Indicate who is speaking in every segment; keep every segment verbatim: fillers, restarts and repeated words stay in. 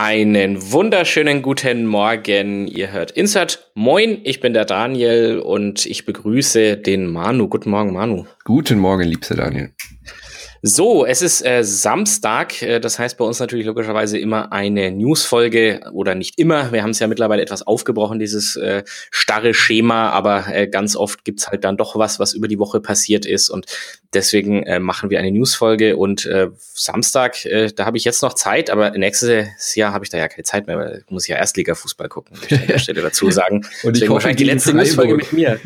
Speaker 1: Einen wunderschönen guten Morgen. Ihr hört Insert. Moin, ich bin der Daniel und ich begrüße den Manu. Guten Morgen, Manu.
Speaker 2: Guten Morgen, liebster Daniel.
Speaker 1: So, es ist äh, Samstag, äh, das heißt bei uns natürlich logischerweise immer eine Newsfolge oder nicht immer. Wir haben es ja mittlerweile etwas aufgebrochen, dieses äh, starre Schema, aber äh, ganz oft gibt's halt dann doch was, was über die Woche passiert ist und deswegen äh, machen wir eine Newsfolge und äh, Samstag, äh, da habe ich jetzt noch Zeit, aber nächstes Jahr habe ich da ja keine Zeit mehr, weil ich muss ja Erstliga-Fußball gucken, möchte ich an der Stelle dazu sagen.
Speaker 2: Und ich
Speaker 1: deswegen
Speaker 2: hoffe,
Speaker 1: wahrscheinlich die letzte Newsfolge mit mir.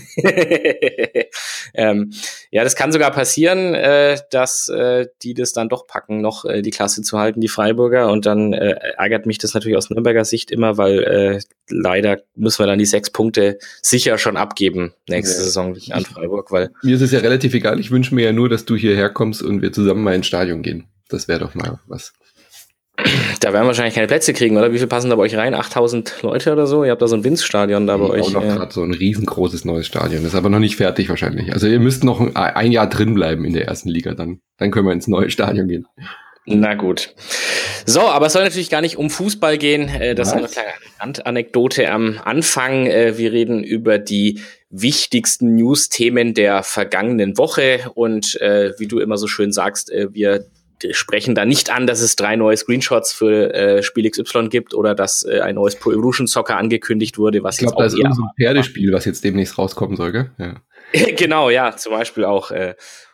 Speaker 1: ähm, ja, das kann sogar passieren, äh, dass äh, die das dann doch packen, noch äh, die Klasse zu halten, die Freiburger. Und dann äh, ärgert mich das natürlich aus Nürnberger Sicht immer, weil äh, leider müssen wir dann die sechs Punkte sicher schon abgeben nächste ja. Saison an Freiburg. Weil
Speaker 2: mir ist es ja relativ egal. Ich wünsche mir ja nur, dass du hierher kommst und wir zusammen mal ins Stadion gehen. Das wäre doch mal was.
Speaker 1: Da werden wir wahrscheinlich keine Plätze kriegen, oder? Wie viel passen da bei euch rein? achttausend Leute oder so? Ihr habt da so ein Winzstadion da bei euch.
Speaker 2: Auch noch gerade so ein riesengroßes neues Stadion. Das ist aber noch nicht fertig wahrscheinlich. Also ihr müsst noch ein, ein Jahr drin bleiben in der ersten Liga dann. Dann können wir ins neue Stadion gehen.
Speaker 1: Na gut. So, aber es soll natürlich gar nicht um Fußball gehen. Das Was? ist eine kleine Anekdote am Anfang. Wir reden über die wichtigsten News-Themen der vergangenen Woche. Und wie du immer so schön sagst, wir sprechen da nicht an, dass es drei neue Screenshots für äh, Spiel X Y gibt oder dass äh, ein neues Pro Evolution Soccer angekündigt wurde. Was
Speaker 2: ich glaube, da ist irgend so ein Pferdespiel, was jetzt demnächst rauskommen soll, gell? Ja.
Speaker 1: Genau, ja, zum Beispiel auch. Äh,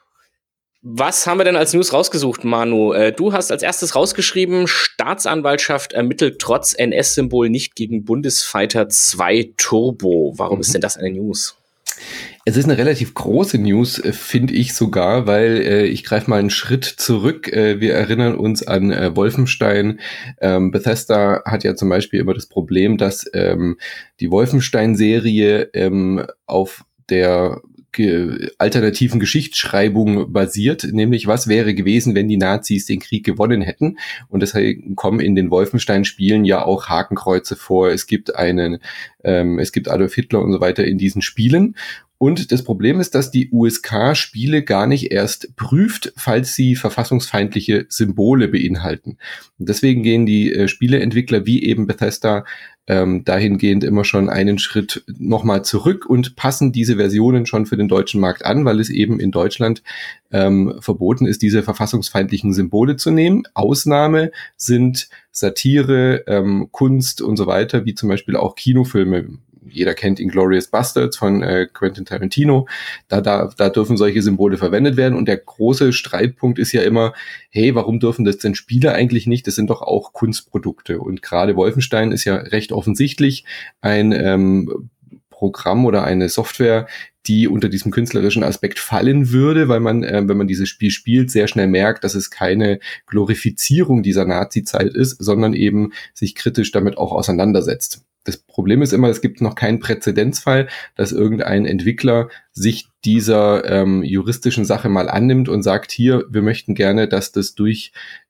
Speaker 1: was haben wir denn als News rausgesucht, Manu? Äh, du hast als erstes rausgeschrieben, Staatsanwaltschaft ermittelt trotz N S-Symbol nicht gegen Bundesfighter zwei Turbo. Warum mhm. ist denn das eine News?
Speaker 2: Es ist eine relativ große News, finde ich sogar, weil äh, ich greife mal einen Schritt zurück. Äh, wir erinnern uns an äh, Wolfenstein. Ähm, Bethesda hat ja zum Beispiel immer das Problem, dass ähm, die Wolfenstein-Serie ähm, auf der ge- alternativen Geschichtsschreibung basiert, nämlich was wäre gewesen, wenn die Nazis den Krieg gewonnen hätten. Und deshalb kommen in den Wolfenstein-Spielen ja auch Hakenkreuze vor. Es gibt einen, ähm, es gibt Adolf Hitler und so weiter in diesen Spielen. Und das Problem ist, dass die U S K Spiele gar nicht erst prüft, falls sie verfassungsfeindliche Symbole beinhalten. Und deswegen gehen die äh, Spieleentwickler wie eben Bethesda ähm, dahingehend immer schon einen Schritt nochmal zurück und passen diese Versionen schon für den deutschen Markt an, weil es eben in Deutschland ähm, verboten ist, diese verfassungsfeindlichen Symbole zu nehmen. Ausnahme sind Satire, ähm, Kunst und so weiter, wie zum Beispiel auch Kinofilme. Jeder kennt Inglourious Basterds von äh, Quentin Tarantino. Da, da, da dürfen solche Symbole verwendet werden. Und der große Streitpunkt ist ja immer, hey, warum dürfen das denn Spiele eigentlich nicht? Das sind doch auch Kunstprodukte. Und gerade Wolfenstein ist ja recht offensichtlich ein ähm, Programm oder eine Software, die unter diesem künstlerischen Aspekt fallen würde, weil man, äh, wenn man dieses Spiel spielt, sehr schnell merkt, dass es keine Glorifizierung dieser Nazi-Zeit ist, sondern eben sich kritisch damit auch auseinandersetzt. Das Problem ist immer, es gibt noch keinen Präzedenzfall, dass irgendein Entwickler sich dieser ähm, juristischen Sache mal annimmt und sagt, hier, wir möchten gerne, dass das durch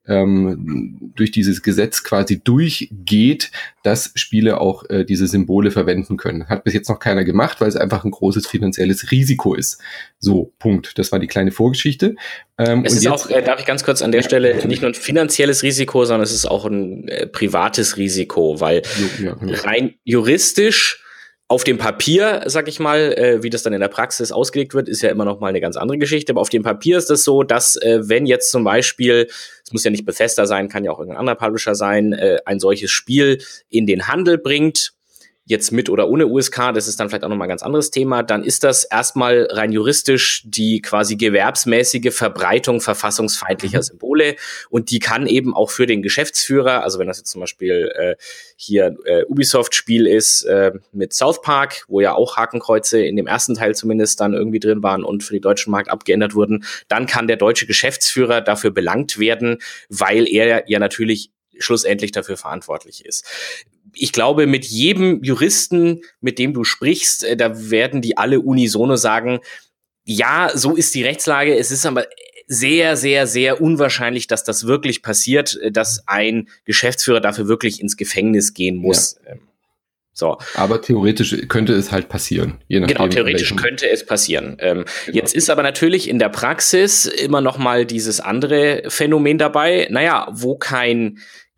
Speaker 2: ähm, durch dieses Gesetz quasi durchgeht, dass Spiele auch äh, diese Symbole verwenden können. Hat bis jetzt noch keiner gemacht, weil es einfach ein großes finanzielles Risiko ist. So, Punkt. Das war die kleine Vorgeschichte.
Speaker 1: Ähm, es und ist jetzt, auch, äh, darf ich ganz kurz an der ja, Stelle, natürlich. Nicht nur ein finanzielles Risiko, sondern es ist auch ein äh, privates Risiko, weil ja, ja. rein juristisch auf dem Papier, sag ich mal, äh, wie das dann in der Praxis ausgelegt wird, ist ja immer noch mal eine ganz andere Geschichte. Aber auf dem Papier ist es so, dass äh, wenn jetzt zum Beispiel, es muss ja nicht Bethesda sein, kann ja auch irgendein anderer Publisher sein, äh, ein solches Spiel in den Handel bringt, jetzt mit oder ohne U S K, das ist dann vielleicht auch nochmal ein ganz anderes Thema, dann ist das erstmal rein juristisch die quasi gewerbsmäßige Verbreitung verfassungsfeindlicher mhm. Symbole und die kann eben auch für den Geschäftsführer, also wenn das jetzt zum Beispiel äh, hier äh, Ubisoft-Spiel ist äh, mit South Park, wo ja auch Hakenkreuze in dem ersten Teil zumindest dann irgendwie drin waren und für den deutschen Markt abgeändert wurden, dann kann der deutsche Geschäftsführer dafür belangt werden, weil er ja natürlich schlussendlich dafür verantwortlich ist. Ich glaube, mit jedem Juristen, mit dem du sprichst, äh, da werden die alle unisono sagen, ja, so ist die Rechtslage. Es ist aber sehr, sehr, sehr unwahrscheinlich, dass das wirklich passiert, dass ein Geschäftsführer dafür wirklich ins Gefängnis gehen muss. Ja. So.
Speaker 2: Aber theoretisch könnte es halt passieren. Je nachdem,
Speaker 1: genau, theoretisch könnte es passieren. Ähm, genau. Jetzt ist aber natürlich in der Praxis immer noch mal dieses andere Phänomen dabei. Naja, wo kein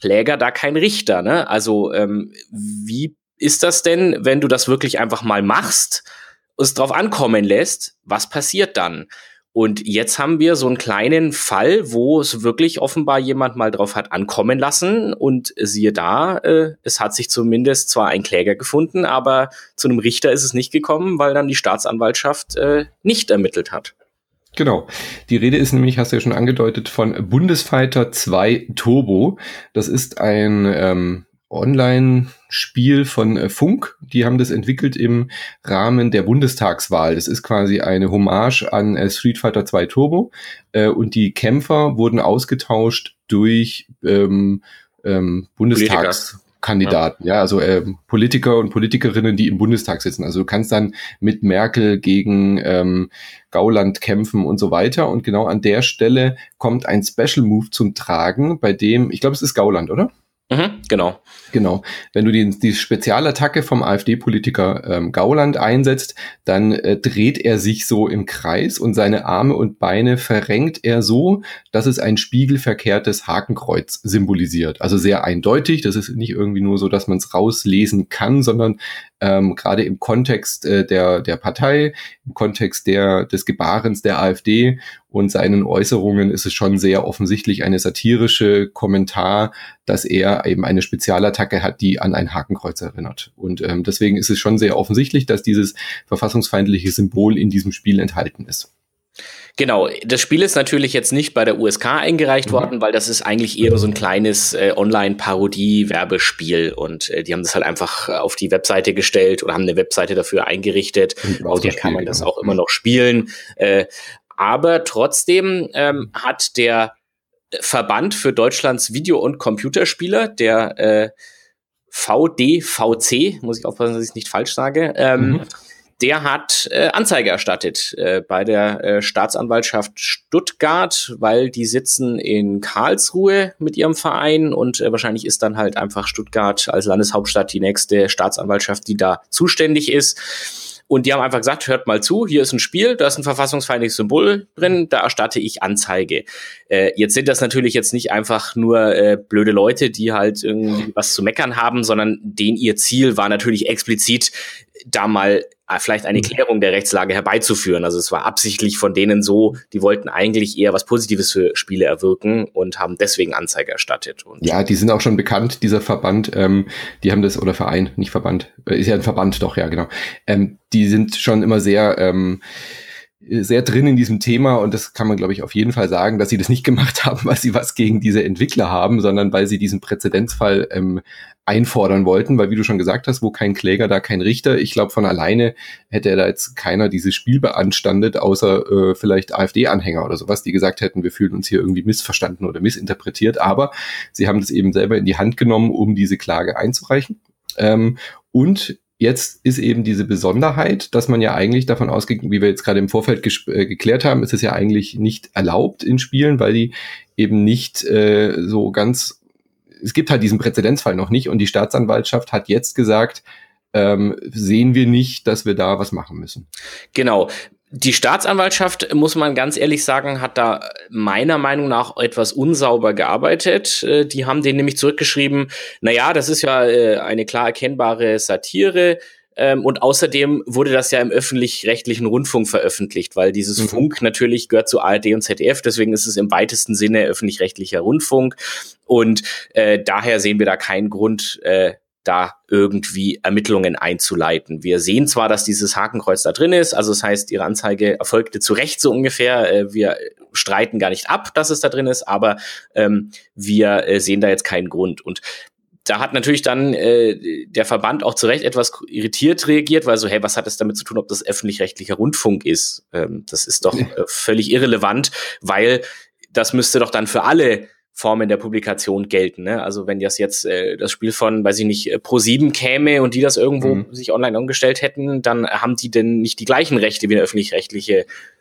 Speaker 1: Kläger da kein Richter, ne? Also ähm, wie ist das denn, wenn du das wirklich einfach mal machst, es drauf ankommen lässt, was passiert dann? Und jetzt haben wir so einen kleinen Fall, wo es wirklich offenbar jemand mal drauf hat ankommen lassen und siehe da, äh, es hat sich zumindest zwar ein Kläger gefunden, aber zu einem Richter ist es nicht gekommen, weil dann die Staatsanwaltschaft äh, nicht ermittelt hat.
Speaker 2: Genau. Die Rede ist nämlich, hast du ja schon angedeutet, von Bundesfighter zwei Turbo. Das ist ein ähm, Online-Spiel von äh, Funk. Die haben das entwickelt im Rahmen der Bundestagswahl. Das ist quasi eine Hommage an äh, Street Fighter zwei Turbo. Äh, und die Kämpfer wurden ausgetauscht durch ähm, ähm, Bundestags... Kandidaten, ja, ja also äh, Politiker und Politikerinnen, die im Bundestag sitzen. Also du kannst dann mit Merkel gegen ähm, Gauland kämpfen und so weiter. Und genau an der Stelle kommt ein Special Move zum Tragen, bei dem, ich glaube, es ist Gauland, oder?
Speaker 1: Mhm, genau.
Speaker 2: Genau. Wenn du die, die Spezialattacke vom AfD-Politiker ähm, Gauland einsetzt, dann äh, dreht er sich so im Kreis und seine Arme und Beine verrenkt er so, dass es ein spiegelverkehrtes Hakenkreuz symbolisiert. Also sehr eindeutig. Das ist nicht irgendwie nur so, dass man es rauslesen kann, sondern ähm, gerade im Kontext äh, der, der Partei, im Kontext der, des Gebarens der AfD und seinen Äußerungen ist es schon sehr offensichtlich eine satirische Kommentar, dass er eben eine Spezialattacke hat, die an ein Hakenkreuz erinnert. Und ähm, deswegen ist es schon sehr offensichtlich, dass dieses verfassungsfeindliche Symbol in diesem Spiel enthalten ist.
Speaker 1: Genau, das Spiel ist natürlich jetzt nicht bei der U S K eingereicht mhm. worden, weil das ist eigentlich eher so ein kleines äh, Online-Parodie-Werbespiel und äh, die haben das halt einfach auf die Webseite gestellt oder haben eine Webseite dafür eingerichtet. Auf der kann man das auch immer noch spielen. Äh, aber trotzdem ähm, hat der Verband für Deutschlands Video- und Computerspieler, der äh, V D V C, muss ich aufpassen, dass ich es nicht falsch sage, ähm, mhm. der hat äh, Anzeige erstattet äh, bei der äh, Staatsanwaltschaft Stuttgart, weil die sitzen in Karlsruhe mit ihrem Verein und äh, wahrscheinlich ist dann halt einfach Stuttgart als Landeshauptstadt die nächste Staatsanwaltschaft, die da zuständig ist. Und die haben einfach gesagt, hört mal zu, hier ist ein Spiel, da ist ein verfassungsfeindliches Symbol drin, da erstatte ich Anzeige. Äh, jetzt sind das natürlich jetzt nicht einfach nur äh, blöde Leute, die halt irgendwie was zu meckern haben, sondern denen ihr Ziel war natürlich explizit, da mal äh, vielleicht eine Klärung der Rechtslage herbeizuführen. Also es war absichtlich von denen so, die wollten eigentlich eher was Positives für Spiele erwirken und haben deswegen Anzeige erstattet. Und
Speaker 2: ja, die sind auch schon bekannt, dieser Verband, ähm, die haben das, oder Verein, nicht Verband, äh, ist ja ein Verband, doch, ja, genau. Ähm, die sind schon immer sehr, ähm, sehr drin in diesem Thema und das kann man, glaube ich, auf jeden Fall sagen, dass sie das nicht gemacht haben, weil sie was gegen diese Entwickler haben, sondern weil sie diesen Präzedenzfall ähm, einfordern wollten, weil wie du schon gesagt hast, wo kein Kläger, da kein Richter. Ich glaube, von alleine hätte da jetzt keiner dieses Spiel beanstandet, außer äh, vielleicht AfD-Anhänger oder sowas, die gesagt hätten, wir fühlen uns hier irgendwie missverstanden oder missinterpretiert, aber sie haben das eben selber in die Hand genommen, um diese Klage einzureichen. Ähm, und jetzt ist eben diese Besonderheit, dass man ja eigentlich davon ausgeht, wie wir jetzt gerade im Vorfeld ges- äh, geklärt haben, ist es ja eigentlich nicht erlaubt in Spielen, weil die eben nicht äh, so ganz, es gibt halt diesen Präzedenzfall noch nicht und die Staatsanwaltschaft hat jetzt gesagt, ähm, sehen wir nicht, dass wir da was machen müssen.
Speaker 1: Genau. Die Staatsanwaltschaft, muss man ganz ehrlich sagen, hat da meiner Meinung nach etwas unsauber gearbeitet. Die haben denen nämlich zurückgeschrieben, na ja, das ist ja eine klar erkennbare Satire. Und außerdem wurde das ja im öffentlich-rechtlichen Rundfunk veröffentlicht, weil dieses mhm. Funk natürlich gehört zu A R D und Z D F, deswegen ist es im weitesten Sinne öffentlich-rechtlicher Rundfunk. Und äh, daher sehen wir da keinen Grund, äh, da irgendwie Ermittlungen einzuleiten. Wir sehen zwar, dass dieses Hakenkreuz da drin ist, also das heißt, ihre Anzeige erfolgte zu Recht so ungefähr. Wir streiten gar nicht ab, dass es da drin ist, aber ähm, wir äh, sehen da jetzt keinen Grund. Und da hat natürlich dann äh, der Verband auch zu Recht etwas irritiert reagiert, weil so, hey, was hat es damit zu tun, ob das öffentlich-rechtlicher Rundfunk ist? Ähm, das ist doch äh, völlig irrelevant, weil das müsste doch dann für alle Formen der Publikation gelten, ne? Also wenn das jetzt äh, das Spiel von, weiß ich nicht, Pro sieben käme und die das irgendwo mhm. sich online umgestellt hätten, dann haben die denn nicht die gleichen Rechte wie eine öffentlich-rechtliche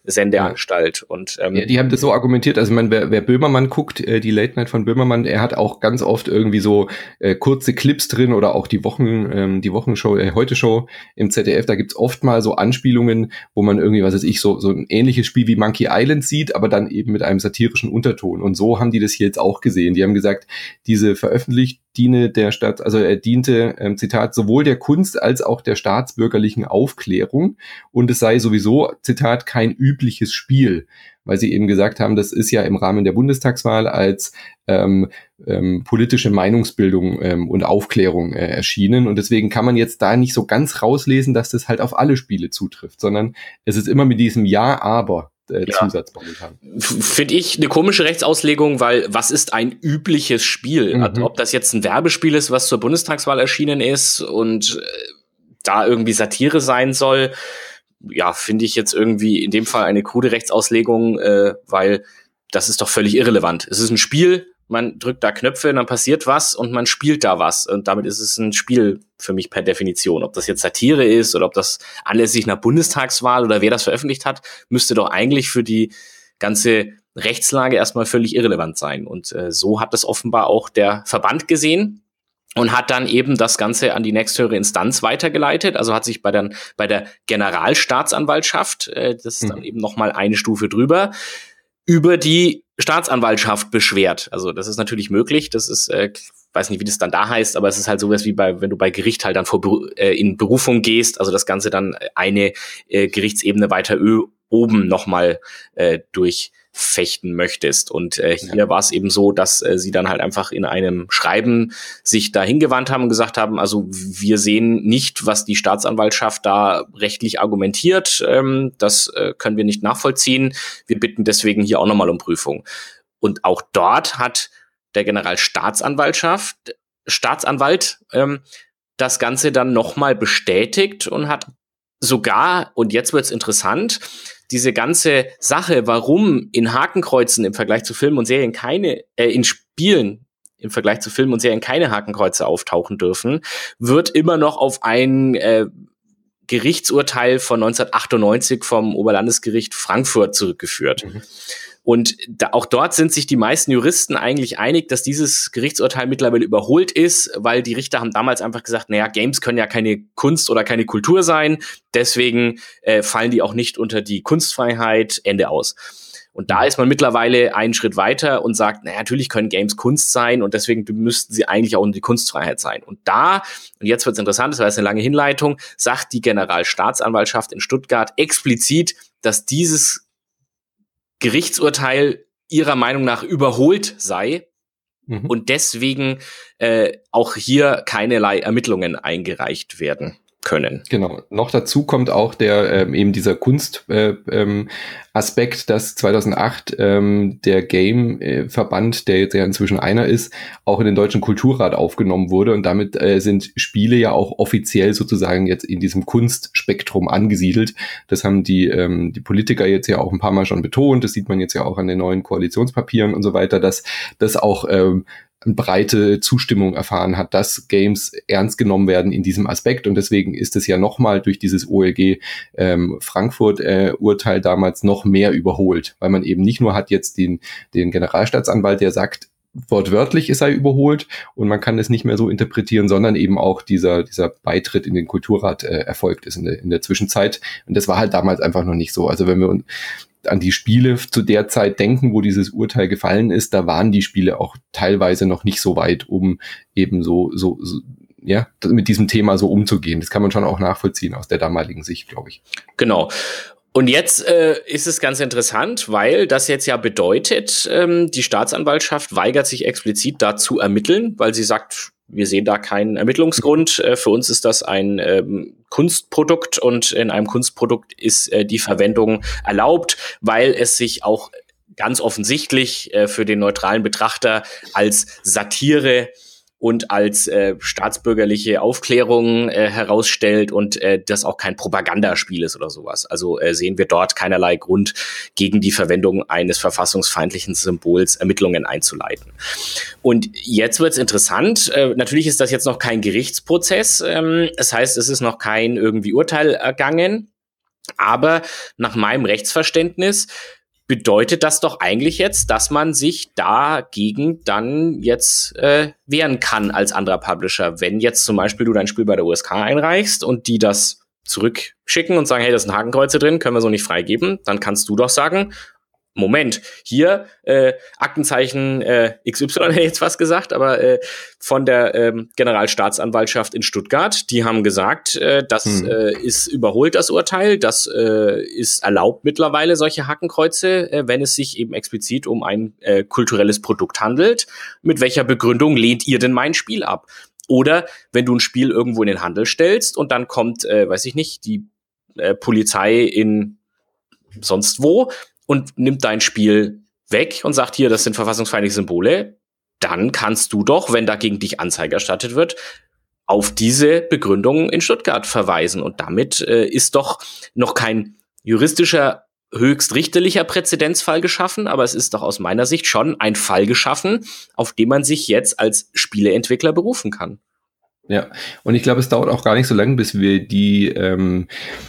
Speaker 1: Sendeanstalt. Ja. Und ähm,
Speaker 2: ja, die haben das so argumentiert, also ich meine, wer, wer Böhmermann guckt, äh, die Late Night von Böhmermann, er hat auch ganz oft irgendwie so äh, kurze Clips drin oder auch die Wochen, ähm, die Wochenshow, äh, Heute-Show im Z D F, da gibt's oft mal so Anspielungen, wo man irgendwie, was weiß ich, so so ein ähnliches Spiel wie Monkey Island sieht, aber dann eben mit einem satirischen Unterton. Und so haben die das hier jetzt auch gesehen. Die haben gesagt, diese veröffentlicht diene der Stadt, also er diente, ähm, Zitat, sowohl der Kunst als auch der staatsbürgerlichen Aufklärung und es sei sowieso, Zitat, kein übliches Spiel, weil sie eben gesagt haben, das ist ja im Rahmen der Bundestagswahl als ähm, ähm, politische Meinungsbildung ähm, und Aufklärung äh, erschienen und deswegen kann man jetzt da nicht so ganz rauslesen, dass das halt auf alle Spiele zutrifft, sondern es ist immer mit diesem Ja, aber Äh,
Speaker 1: ja.
Speaker 2: Zusatz momentan.
Speaker 1: Finde ich eine komische Rechtsauslegung, weil was ist ein übliches Spiel? Mhm. Ob das jetzt ein Werbespiel ist, was zur Bundestagswahl erschienen ist und äh, da irgendwie Satire sein soll, ja, finde ich jetzt irgendwie in dem Fall eine krude Rechtsauslegung, äh, weil das ist doch völlig irrelevant. Es ist ein Spiel, man drückt da Knöpfe, dann passiert was und man spielt da was. Und damit ist es ein Spiel für mich per Definition. Ob das jetzt Satire ist oder ob das anlässlich einer Bundestagswahl oder wer das veröffentlicht hat, müsste doch eigentlich für die ganze Rechtslage erstmal völlig irrelevant sein. Und äh, so hat es offenbar auch der Verband gesehen und hat dann eben das Ganze an die nächsthöhere Instanz weitergeleitet. Also hat sich bei der, bei der Generalstaatsanwaltschaft, äh, das ist dann mhm. eben nochmal eine Stufe drüber, über die Staatsanwaltschaft beschwert. Also das ist natürlich möglich. Das ist, äh, weiß nicht, wie das dann da heißt, aber es ist halt sowas wie bei, wenn du bei Gericht halt dann vor äh, in Berufung gehst, also das Ganze dann eine äh, Gerichtsebene weiter ö- oben nochmal äh, durchfechten möchtest. Und äh, hier ja. war es eben so, dass äh, sie dann halt einfach in einem Schreiben sich da hingewandt haben und gesagt haben, also wir sehen nicht, was die Staatsanwaltschaft da rechtlich argumentiert. Ähm, das äh, können wir nicht nachvollziehen. Wir bitten deswegen hier auch nochmal um Prüfung. Und auch dort hat der Generalstaatsanwaltschaft, Staatsanwalt, ähm, das Ganze dann nochmal bestätigt und hat sogar, und jetzt wird's interessant, diese ganze Sache, warum in Hakenkreuzen im Vergleich zu Filmen und Serien keine, äh, in Spielen im Vergleich zu Filmen und Serien keine Hakenkreuze auftauchen dürfen, wird immer noch auf ein äh, Gerichtsurteil von neunzehnhundertachtundneunzig vom Oberlandesgericht Frankfurt zurückgeführt. Mhm. Und da, auch dort sind sich die meisten Juristen eigentlich einig, dass dieses Gerichtsurteil mittlerweile überholt ist, weil die Richter haben damals einfach gesagt, naja, Games können ja keine Kunst oder keine Kultur sein, deswegen äh, fallen die auch nicht unter die Kunstfreiheit, Ende aus. Und da ist man mittlerweile einen Schritt weiter und sagt, naja, natürlich können Games Kunst sein und deswegen müssten sie eigentlich auch unter die Kunstfreiheit sein. Und da, und jetzt wird's interessant, das war jetzt eine lange Hinleitung, sagt die Generalstaatsanwaltschaft in Stuttgart explizit, dass dieses Gerichtsurteil ihrer Meinung nach überholt sei mhm. und deswegen äh, auch hier keinerlei Ermittlungen eingereicht werden können.
Speaker 2: Genau. Noch dazu kommt auch der ähm, eben dieser Kunst äh, ähm, Aspekt, dass zweitausendacht ähm, der Game-Verband, der jetzt ja inzwischen einer ist, auch in den Deutschen Kulturrat aufgenommen wurde und damit äh, sind Spiele ja auch offiziell sozusagen jetzt in diesem Kunstspektrum angesiedelt. Das haben die ähm, die Politiker jetzt ja auch ein paar Mal schon betont. Das sieht man jetzt ja auch an den neuen Koalitionspapieren und so weiter, dass das auch ähm, breite Zustimmung erfahren hat, dass Games ernst genommen werden in diesem Aspekt und deswegen ist es ja nochmal durch dieses O L G ähm, Frankfurt äh, Urteil damals noch mehr überholt, weil man eben nicht nur hat jetzt den den Generalstaatsanwalt, der sagt, wortwörtlich es sei überholt und man kann es nicht mehr so interpretieren, sondern eben auch dieser dieser Beitritt in den Kulturrat äh, erfolgt ist in der, in der Zwischenzeit und das war halt damals einfach noch nicht so. Also wenn wir an die Spiele zu der Zeit denken, wo dieses Urteil gefallen ist, da waren die Spiele auch teilweise noch nicht so weit, um eben so, so, so ja, mit diesem Thema so umzugehen. Das kann man schon auch nachvollziehen aus der damaligen Sicht, glaube ich.
Speaker 1: Genau. Und jetzt äh, ist es ganz interessant, weil das jetzt ja bedeutet, ähm, die Staatsanwaltschaft weigert sich explizit da zu ermitteln, weil sie sagt, wir sehen da keinen Ermittlungsgrund. Äh, für uns ist das ein ähm, Kunstprodukt und in einem Kunstprodukt ist äh, die Verwendung erlaubt, weil es sich auch ganz offensichtlich äh, für den neutralen Betrachter als Satire und als äh, staatsbürgerliche Aufklärung äh, herausstellt und äh, das auch kein Propagandaspiel ist oder sowas. Also äh, sehen wir dort keinerlei Grund, gegen die Verwendung eines verfassungsfeindlichen Symbols Ermittlungen einzuleiten. Und jetzt wird's interessant. Äh, natürlich ist das jetzt noch kein Gerichtsprozess. Ähm, das heißt, es ist noch kein irgendwie Urteil ergangen. Aber nach meinem Rechtsverständnis bedeutet das doch eigentlich jetzt, dass man sich dagegen dann jetzt äh, wehren kann als anderer Publisher. Wenn jetzt zum Beispiel du dein Spiel bei der U S K einreichst und die das zurückschicken und sagen, hey, da sind Hakenkreuze drin, können wir so nicht freigeben, dann kannst du doch sagen, Moment, hier äh, Aktenzeichen äh, X Y hätte ich jetzt fast gesagt, aber äh, von der ähm, Generalstaatsanwaltschaft in Stuttgart, die haben gesagt, äh, das hm. äh, ist überholt, das Urteil, das äh, ist erlaubt mittlerweile, solche Hakenkreuze, äh, wenn es sich eben explizit um ein äh, kulturelles Produkt handelt. Mit welcher Begründung lehnt ihr denn mein Spiel ab? Oder wenn du ein Spiel irgendwo in den Handel stellst und dann kommt, äh, weiß ich nicht, die äh, Polizei in sonst wo und nimmt dein Spiel weg und sagt, hier, das sind verfassungsfeindliche Symbole, dann kannst du doch, wenn dagegen dich Anzeige erstattet wird, auf diese Begründung in Stuttgart verweisen. Und damit äh, ist doch noch kein juristischer, höchstrichterlicher Präzedenzfall geschaffen, aber es ist doch aus meiner Sicht schon ein Fall geschaffen, auf den man sich jetzt als Spieleentwickler berufen kann.
Speaker 2: Ja, und ich glaube, es dauert auch gar nicht so lange, bis wir die ähm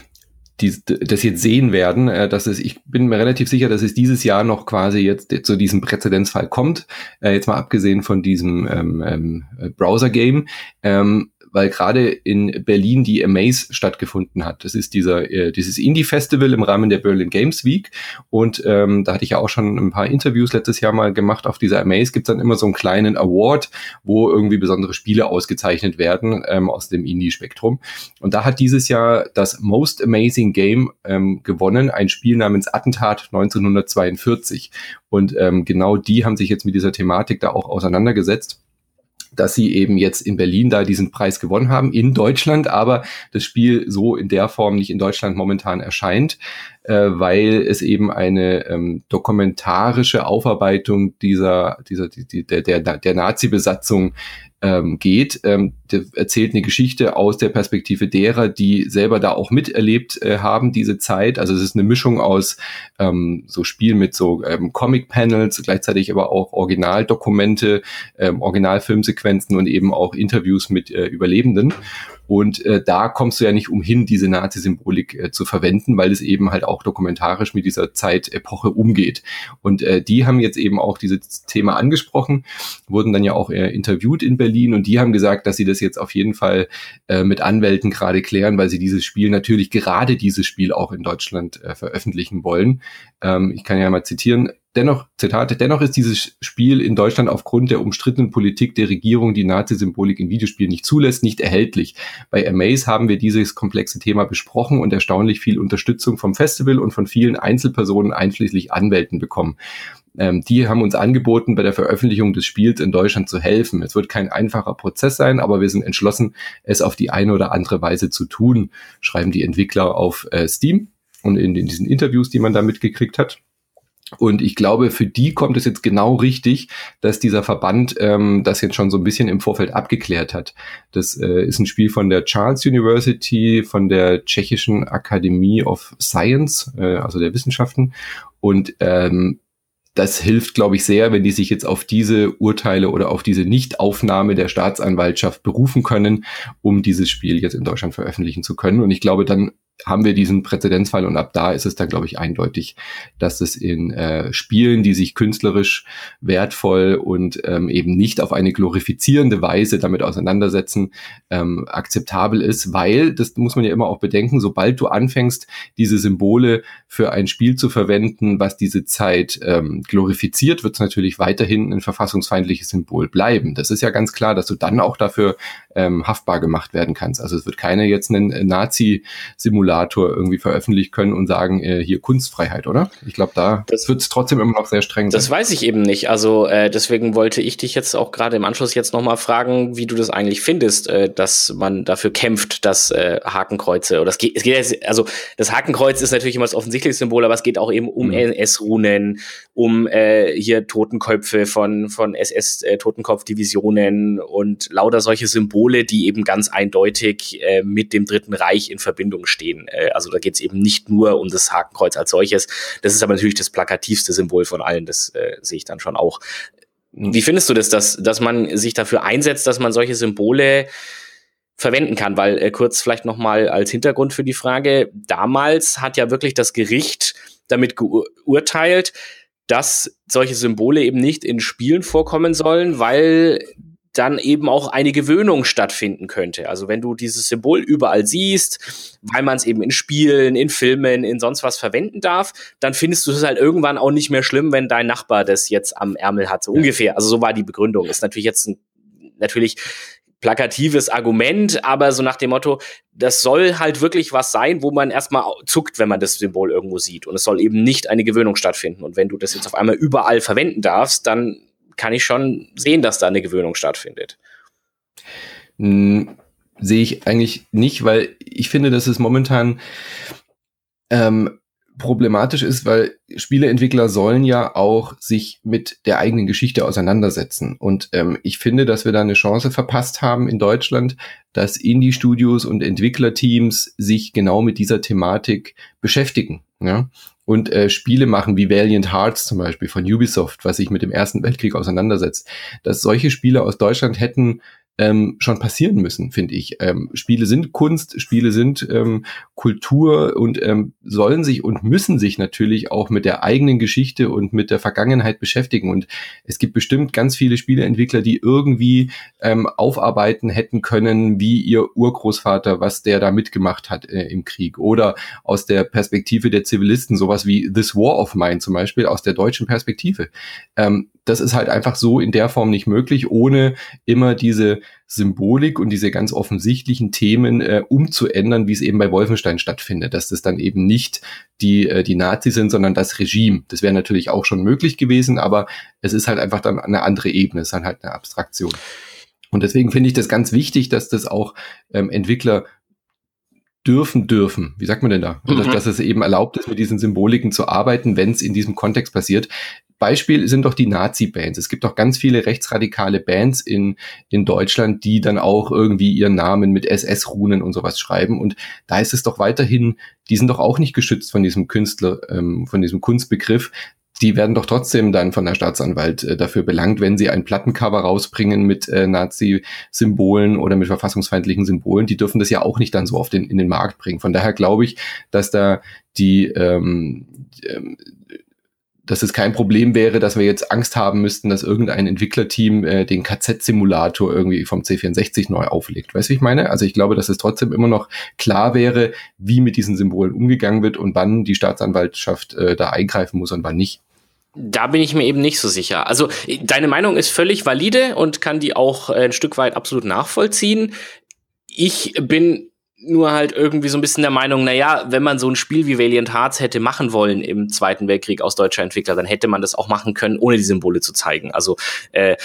Speaker 2: die das jetzt sehen werden, dass es, ich bin mir relativ sicher, dass es dieses Jahr noch quasi jetzt zu diesem Präzedenzfall kommt, jetzt mal abgesehen von diesem ähm, ähm, Browser-Game, ähm, weil gerade in Berlin die Amaze stattgefunden hat. Das ist dieser äh, dieses Indie-Festival im Rahmen der Berlin Games Week und ähm, da hatte ich ja auch schon ein paar Interviews letztes Jahr mal gemacht. Auf dieser Amaze gibt's dann immer so einen kleinen Award, wo irgendwie besondere Spiele ausgezeichnet werden ähm, aus dem Indie-Spektrum. Und da hat dieses Jahr das Most Amazing Game ähm, gewonnen, ein Spiel namens Attentat neunzehnhundertzweiundvierzig. Und ähm, genau die haben sich jetzt mit dieser Thematik da auch auseinandergesetzt, dass sie eben jetzt in Berlin da diesen Preis gewonnen haben, in Deutschland, aber das Spiel so in der Form nicht in Deutschland momentan erscheint, äh, weil es eben eine ähm, dokumentarische Aufarbeitung dieser, dieser, die, der, der, der Nazi-Besatzung ähm, geht. Ähm, der erzählt eine Geschichte aus der Perspektive derer, die selber da auch miterlebt äh, haben, diese Zeit. Also es ist eine Mischung aus ähm, so Spielen mit so ähm, Comic-Panels, gleichzeitig aber auch Originaldokumente, ähm, Originalfilmsequenzen und eben auch Interviews mit äh, Überlebenden. Und äh, da kommst du ja nicht umhin, diese Nazi-Symbolik äh, zu verwenden, weil es eben halt auch dokumentarisch mit dieser Zeitepoche umgeht. Und äh, die haben jetzt eben auch dieses Thema angesprochen, wurden dann ja auch äh, interviewt in Berlin und die haben gesagt, dass sie das jetzt auf jeden Fall äh, mit Anwälten gerade klären, weil sie dieses Spiel, natürlich gerade dieses Spiel auch in Deutschland äh, veröffentlichen wollen. Ähm, ich kann ja mal zitieren. Dennoch, Zitate, dennoch ist dieses Spiel in Deutschland aufgrund der umstrittenen Politik der Regierung, die Nazi-Symbolik in Videospielen nicht zulässt, nicht erhältlich. Bei Amaze haben wir dieses komplexe Thema besprochen und erstaunlich viel Unterstützung vom Festival und von vielen Einzelpersonen einschließlich Anwälten bekommen. Ähm, die haben uns angeboten, bei der Veröffentlichung des Spiels in Deutschland zu helfen. Es wird kein einfacher Prozess sein, aber wir sind entschlossen, es auf die eine oder andere Weise zu tun, schreiben die Entwickler auf äh, Steam und in, in diesen Interviews, die man da mitgekriegt hat. Und ich glaube, für die kommt es jetzt genau richtig, dass dieser Verband ähm, das jetzt schon so ein bisschen im Vorfeld abgeklärt hat. Das äh, ist ein Spiel von der Charles University, von der Tschechischen Academy of Science, äh, also der Wissenschaften. Und ähm, das hilft, glaube ich, sehr, wenn die sich jetzt auf diese Urteile oder auf diese Nichtaufnahme der Staatsanwaltschaft berufen können, um dieses Spiel jetzt in Deutschland veröffentlichen zu können. Und ich glaube, dann haben wir diesen Präzedenzfall und ab da ist es dann, glaube ich, eindeutig, dass es in äh, Spielen, die sich künstlerisch wertvoll und ähm, eben nicht auf eine glorifizierende Weise damit auseinandersetzen, ähm, akzeptabel ist, weil, das muss man ja immer auch bedenken, sobald du anfängst, diese Symbole für ein Spiel zu verwenden, was diese Zeit ähm, glorifiziert, wird es natürlich weiterhin ein verfassungsfeindliches Symbol bleiben. Das ist ja ganz klar, dass du dann auch dafür ähm, haftbar gemacht werden kannst. Also es wird keiner jetzt einen äh, Nazi-Simulator irgendwie veröffentlichen können und sagen, äh, hier Kunstfreiheit, oder? Ich glaube, da wird es trotzdem immer noch sehr streng sein.
Speaker 1: Das weiß ich eben nicht. Also äh, deswegen wollte ich dich jetzt auch gerade im Anschluss jetzt nochmal fragen, wie du das eigentlich findest, äh, dass man dafür kämpft, dass äh, Hakenkreuze, oder es geht, es geht jetzt, also das Hakenkreuz ist natürlich immer das offensichtliche Symbol, aber es geht auch eben um mhm. N S-Runen, um äh, hier Totenköpfe von von S S-Totenkopfdivisionen und lauter solche Symbole, die eben ganz eindeutig äh, mit dem Dritten Reich in Verbindung stehen. Also da geht es eben nicht nur um das Hakenkreuz als solches. Das ist aber natürlich das plakativste Symbol von allen. Das äh, sehe ich dann schon auch. Wie findest du das, dass, dass man sich dafür einsetzt, dass man solche Symbole verwenden kann, weil äh, kurz vielleicht noch mal als Hintergrund für die Frage, damals hat ja wirklich das Gericht damit geurteilt, dass solche Symbole eben nicht in Spielen vorkommen sollen, weil dann eben auch eine Gewöhnung stattfinden könnte. Also wenn du dieses Symbol überall siehst, weil man es eben in Spielen, in Filmen, in sonst was verwenden darf, dann findest du es halt irgendwann auch nicht mehr schlimm, wenn dein Nachbar das jetzt am Ärmel hat, so ungefähr. Also so war die Begründung. Ist natürlich jetzt ein, natürlich plakatives Argument, aber so nach dem Motto, das soll halt wirklich was sein, wo man erstmal zuckt, wenn man das Symbol irgendwo sieht. Und es soll eben nicht eine Gewöhnung stattfinden. Und wenn du das jetzt auf einmal überall verwenden darfst, dann kann ich schon sehen, dass da eine Gewöhnung stattfindet.
Speaker 2: Hm, sehe ich eigentlich nicht, weil ich finde, dass es momentan ähm, problematisch ist, weil Spieleentwickler sollen ja auch sich mit der eigenen Geschichte auseinandersetzen. Und ähm, ich finde, dass wir da eine Chance verpasst haben in Deutschland, dass Indie-Studios und Entwicklerteams sich genau mit dieser Thematik beschäftigen. Ja? Und äh, Spiele machen wie Valiant Hearts zum Beispiel von Ubisoft, was sich mit dem Ersten Weltkrieg auseinandersetzt. Dass solche Spiele aus Deutschland hätten ähm, schon passieren müssen, finde ich. Ähm, Spiele sind Kunst, Spiele sind ähm, Kultur und ähm, sollen sich und müssen sich natürlich auch mit der eigenen Geschichte und mit der Vergangenheit beschäftigen. Und es gibt bestimmt ganz viele Spieleentwickler, die irgendwie ähm, aufarbeiten hätten können, wie ihr Urgroßvater, was der da mitgemacht hat äh, im Krieg. Oder aus der Perspektive der Zivilisten, sowas wie This War of Mine zum Beispiel, aus der deutschen Perspektive. Ähm, das ist halt einfach so in der Form nicht möglich, ohne immer diese Symbolik und diese ganz offensichtlichen Themen äh, umzuändern, wie es eben bei Wolfenstein stattfindet, dass das dann eben nicht die äh, die Nazis sind, sondern das Regime. Das wäre natürlich auch schon möglich gewesen, aber es ist halt einfach dann eine andere Ebene, es ist dann halt eine Abstraktion. Und deswegen finde ich das ganz wichtig, dass das auch ähm, Entwickler dürfen dürfen. Wie sagt man denn da? Mhm. Dass, dass es eben erlaubt ist, mit diesen Symboliken zu arbeiten, wenn es in diesem Kontext passiert. Beispiel sind doch die Nazi-Bands. Es gibt doch ganz viele rechtsradikale Bands in in Deutschland, die dann auch irgendwie ihren Namen mit S S-Runen und sowas schreiben. Und da ist es doch weiterhin, die sind doch auch nicht geschützt von diesem Künstler, ähm, von diesem Kunstbegriff. Die werden doch trotzdem dann von der Staatsanwalt äh, dafür belangt, wenn sie ein Plattencover rausbringen mit äh, Nazi-Symbolen oder mit verfassungsfeindlichen Symbolen. Die dürfen das ja auch nicht dann so auf den in den Markt bringen. Von daher glaube ich, dass da die ähm, ähm, dass es kein Problem wäre, dass wir jetzt Angst haben müssten, dass irgendein Entwicklerteam äh, den K Z-Simulator irgendwie vom C vierundsechzig neu auflegt. Weißt du, wie ich meine? Also ich glaube, dass es trotzdem immer noch klar wäre, wie mit diesen Symbolen umgegangen wird und wann die Staatsanwaltschaft äh, da eingreifen muss und wann nicht.
Speaker 1: Da bin ich mir eben nicht so sicher. Also deine Meinung ist völlig valide und kann die auch ein Stück weit absolut nachvollziehen. Ich bin nur halt irgendwie so ein bisschen der Meinung, naja, wenn man so ein Spiel wie Valiant Hearts hätte machen wollen im Zweiten Weltkrieg aus deutscher Entwickler, dann hätte man das auch machen können, ohne die Symbole zu zeigen. Also äh,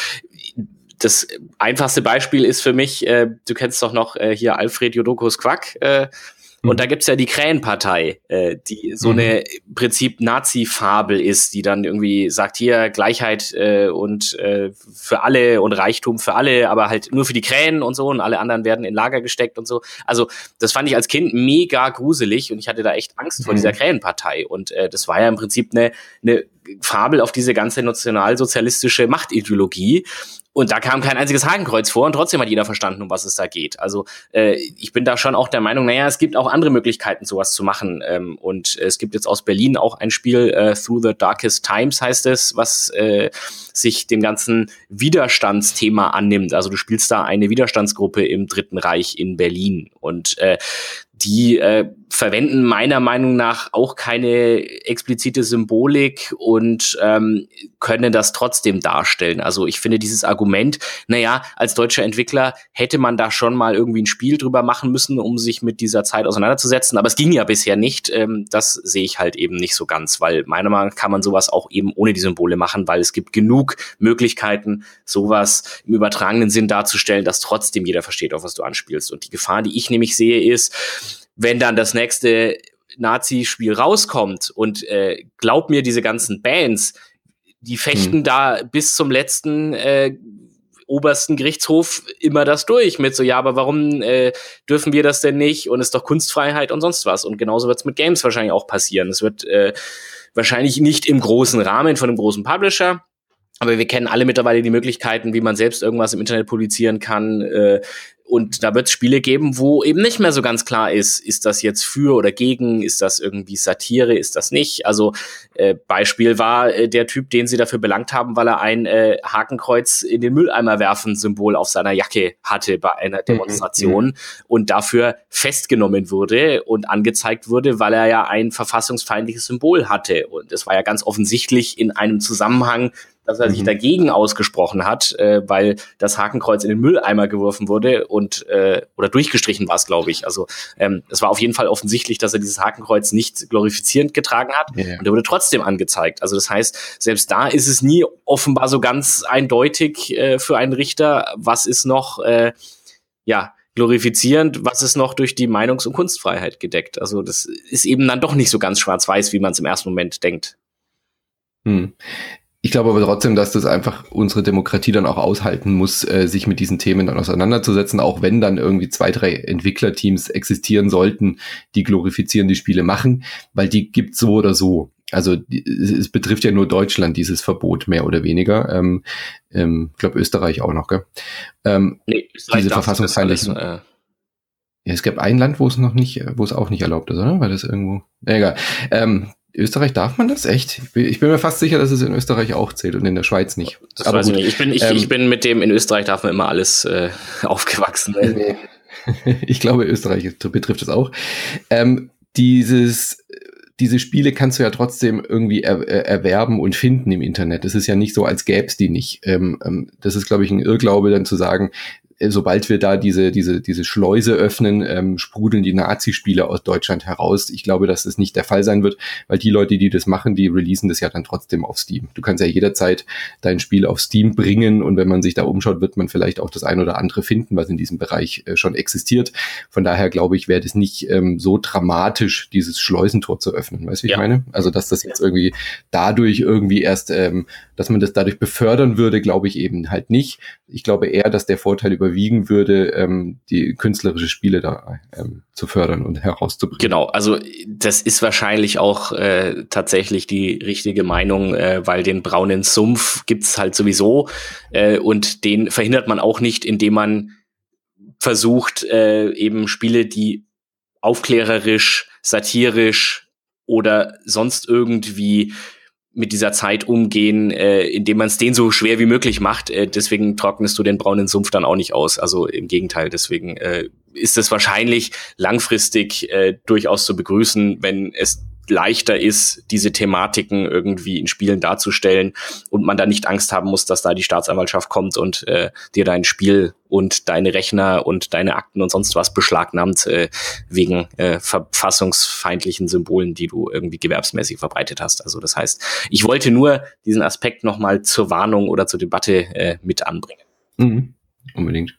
Speaker 1: das einfachste Beispiel ist für mich, äh, du kennst doch noch äh, hier Alfred Jodocus Quack, äh, und mhm. da gibt's ja die Krähenpartei, äh, die so mhm. eine im Prinzip Nazi-Fabel ist, die dann irgendwie sagt, hier Gleichheit äh, und äh, für alle und Reichtum für alle, aber halt nur für die Krähen und so und alle anderen werden in Lager gesteckt und so. Also das fand ich als Kind mega gruselig und ich hatte da echt Angst mhm. vor dieser Krähenpartei und äh, das war ja im Prinzip eine, eine Fabel auf diese ganze nationalsozialistische Machtideologie. Und da kam kein einziges Hakenkreuz vor und trotzdem hat jeder verstanden, um was es da geht. Also äh, ich bin da schon auch der Meinung, naja, es gibt auch andere Möglichkeiten, sowas zu machen. Ähm, und es gibt jetzt aus Berlin auch ein Spiel, äh, Through the Darkest Times heißt es, was äh, sich dem ganzen Widerstandsthema annimmt. Also du spielst da eine Widerstandsgruppe im Dritten Reich in Berlin und äh, die äh, verwenden meiner Meinung nach auch keine explizite Symbolik und ähm, können das trotzdem darstellen. Also ich finde dieses Argument, naja, als deutscher Entwickler hätte man da schon mal irgendwie ein Spiel drüber machen müssen, um sich mit dieser Zeit auseinanderzusetzen, aber es ging ja bisher nicht. Ähm, das sehe ich halt eben nicht so ganz, weil meiner Meinung nach kann man sowas auch eben ohne die Symbole machen, weil es gibt genug Möglichkeiten, sowas im übertragenen Sinn darzustellen, dass trotzdem jeder versteht, auf was du anspielst. Und die Gefahr, die ich nämlich sehe, ist, wenn dann das nächste Nazi-Spiel rauskommt und äh, glaub mir, diese ganzen Bands, die fechten hm. da bis zum letzten äh, obersten Gerichtshof immer das durch mit so, ja, aber warum äh, dürfen wir das denn nicht und ist doch Kunstfreiheit und sonst was. Und genauso wird es mit Games wahrscheinlich auch passieren. Es wird äh, wahrscheinlich nicht im großen Rahmen von einem großen Publisher, aber wir kennen alle mittlerweile die Möglichkeiten, wie man selbst irgendwas im Internet publizieren kann, äh, und da wird es Spiele geben, wo eben nicht mehr so ganz klar ist, ist das jetzt für oder gegen, ist das irgendwie Satire, ist das nicht? Also äh, Beispiel war äh, der Typ, den sie dafür belangt haben, weil er ein äh, Hakenkreuz in den Mülleimer werfen Symbol auf seiner Jacke hatte bei einer Demonstration mhm. und dafür festgenommen wurde und angezeigt wurde, weil er ja ein verfassungsfeindliches Symbol hatte. Und es war ja ganz offensichtlich in einem Zusammenhang, dass er sich dagegen ausgesprochen hat, äh, weil das Hakenkreuz in den Mülleimer geworfen wurde und äh, oder durchgestrichen war es, glaube ich. Also ähm, es war auf jeden Fall offensichtlich, dass er dieses Hakenkreuz nicht glorifizierend getragen hat yeah. und er wurde trotzdem angezeigt. Also das heißt, selbst da ist es nie offenbar so ganz eindeutig äh, für einen Richter, was ist noch äh, ja glorifizierend, was ist noch durch die Meinungs- und Kunstfreiheit gedeckt. Also das ist eben dann doch nicht so ganz schwarz-weiß, wie man es im ersten Moment denkt.
Speaker 2: Hm. Ich glaube aber trotzdem, dass das einfach unsere Demokratie dann auch aushalten muss, äh, sich mit diesen Themen dann auseinanderzusetzen, auch wenn dann irgendwie zwei, drei Entwicklerteams existieren sollten, die glorifizierende Spiele machen, weil die gibt's so oder so. Also die, es betrifft ja nur Deutschland, dieses Verbot, mehr oder weniger. Ähm, ähm, ich glaube Österreich auch noch, gell? Ähm, nee, Österreich diese verfassungsfeindlichen... Äh ja, es gab ein Land, wo es noch nicht, wo es auch nicht erlaubt ist, oder? Weil das irgendwo... Egal. Ähm, Österreich darf man das echt? Ich bin, ich bin mir fast sicher, dass es in Österreich auch zählt und in der Schweiz nicht.
Speaker 1: Das aber weiß gut. ich nicht. Ich bin, ich, ähm, ich bin mit dem, in Österreich darf man immer alles äh, aufgewachsen.
Speaker 2: Nee. Ich glaube, Österreich betrifft es auch. Ähm, dieses, diese Spiele kannst du ja trotzdem irgendwie er, erwerben und finden im Internet. Es ist ja nicht so, als gäbe es die nicht. Ähm, ähm, das ist, glaube ich, ein Irrglaube, dann zu sagen, sobald wir da diese diese diese Schleuse öffnen, ähm, sprudeln die Nazi-Spiele aus Deutschland heraus. Ich glaube, dass das nicht der Fall sein wird, weil die Leute, die das machen, die releasen das ja dann trotzdem auf Steam. Du kannst ja jederzeit dein Spiel auf Steam bringen und wenn man sich da umschaut, wird man vielleicht auch das ein oder andere finden, was in diesem Bereich äh, schon existiert. Von daher glaube ich, wäre das nicht ähm, so dramatisch, dieses Schleusentor zu öffnen. Weißt du, wie ja. ich meine? Also, dass das jetzt irgendwie dadurch irgendwie erst, ähm, dass man das dadurch befördern würde, glaube ich eben halt nicht. Ich glaube eher, dass der Vorteil überwiegen würde, ähm, die künstlerische Spiele da ähm, zu fördern und herauszubringen.
Speaker 1: Genau, also das ist wahrscheinlich auch äh, tatsächlich die richtige Meinung, äh, weil den braunen Sumpf gibt's halt sowieso äh, und den verhindert man auch nicht, indem man versucht, äh, eben Spiele, die aufklärerisch, satirisch oder sonst irgendwie mit dieser Zeit umgehen, äh, indem man es denen so schwer wie möglich macht. Äh, deswegen trocknest du den braunen Sumpf dann auch nicht aus. Also im Gegenteil, deswegen äh, ist es wahrscheinlich langfristig äh, durchaus zu begrüßen, wenn es leichter ist, diese Thematiken irgendwie in Spielen darzustellen und man da nicht Angst haben muss, dass da die Staatsanwaltschaft kommt und äh, dir dein Spiel und deine Rechner und deine Akten und sonst was beschlagnahmt äh, wegen äh, verfassungsfeindlichen Symbolen, die du irgendwie gewerbsmäßig verbreitet hast. Also das heißt, ich wollte nur diesen Aspekt nochmal zur Warnung oder zur Debatte äh, mit anbringen.
Speaker 2: Mhm. Unbedingt.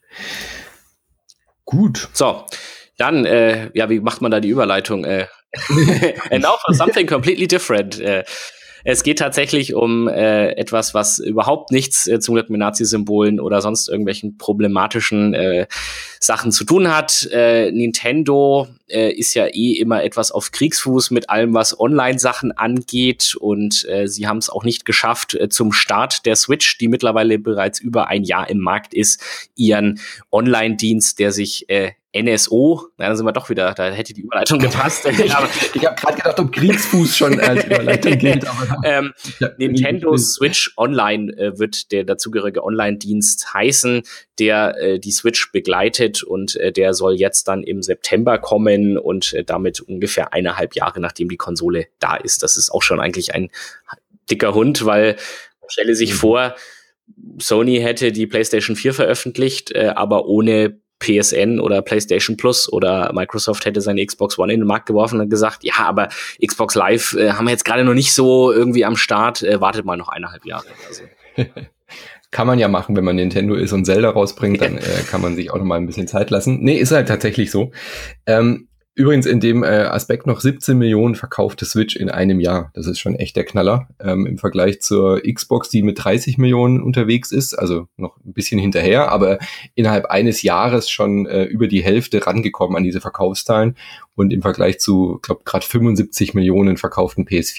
Speaker 2: Gut.
Speaker 1: So, dann, äh, ja, wie macht man da die Überleitung? Äh, And now for something completely different. Äh, es geht tatsächlich um äh, etwas, was überhaupt nichts äh, zum Glück mit Nazi-Symbolen oder sonst irgendwelchen problematischen äh, Sachen zu tun hat. Äh, Nintendo äh, ist ja eh immer etwas auf Kriegsfuß mit allem, was Online-Sachen angeht. Und äh, sie haben es auch nicht geschafft, äh, zum Start der Switch, die mittlerweile bereits über ein Jahr im Markt ist, ihren Online-Dienst, der sich äh, N S O, na, dann sind wir doch wieder, da hätte die Überleitung gepasst.
Speaker 2: aber ich habe gerade gedacht, ob Kriegsfuß schon als Überleitung gilt. Aber
Speaker 1: ähm, Nintendo Switch Online äh, wird der dazugehörige Online-Dienst heißen, der äh, die Switch begleitet und äh, der soll jetzt dann im September kommen und äh, damit ungefähr eineinhalb Jahre, nachdem die Konsole da ist. Das ist auch schon eigentlich ein dicker Hund, weil stelle sich vor, Sony hätte die PlayStation vier veröffentlicht, äh, aber ohne P S N oder PlayStation Plus oder Microsoft hätte seine Xbox One in den Markt geworfen und gesagt, ja, aber Xbox Live äh, haben wir jetzt gerade noch nicht so irgendwie am Start, äh, wartet mal noch eineinhalb Jahre. Also.
Speaker 2: Kann man ja machen, wenn man Nintendo ist und Zelda rausbringt, dann äh, kann man sich auch noch mal ein bisschen Zeit lassen. Nee, ist halt tatsächlich so. Ähm, Übrigens in dem äh, Aspekt noch siebzehn Millionen verkaufte Switch in einem Jahr. Das ist schon echt der Knaller. Ähm, im Vergleich zur Xbox, die mit dreißig Millionen unterwegs ist, also noch ein bisschen hinterher, aber innerhalb eines Jahres schon äh, über die Hälfte rangekommen an diese Verkaufszahlen und im Vergleich zu, glaube gerade fünfundsiebzig Millionen verkauften P S vier.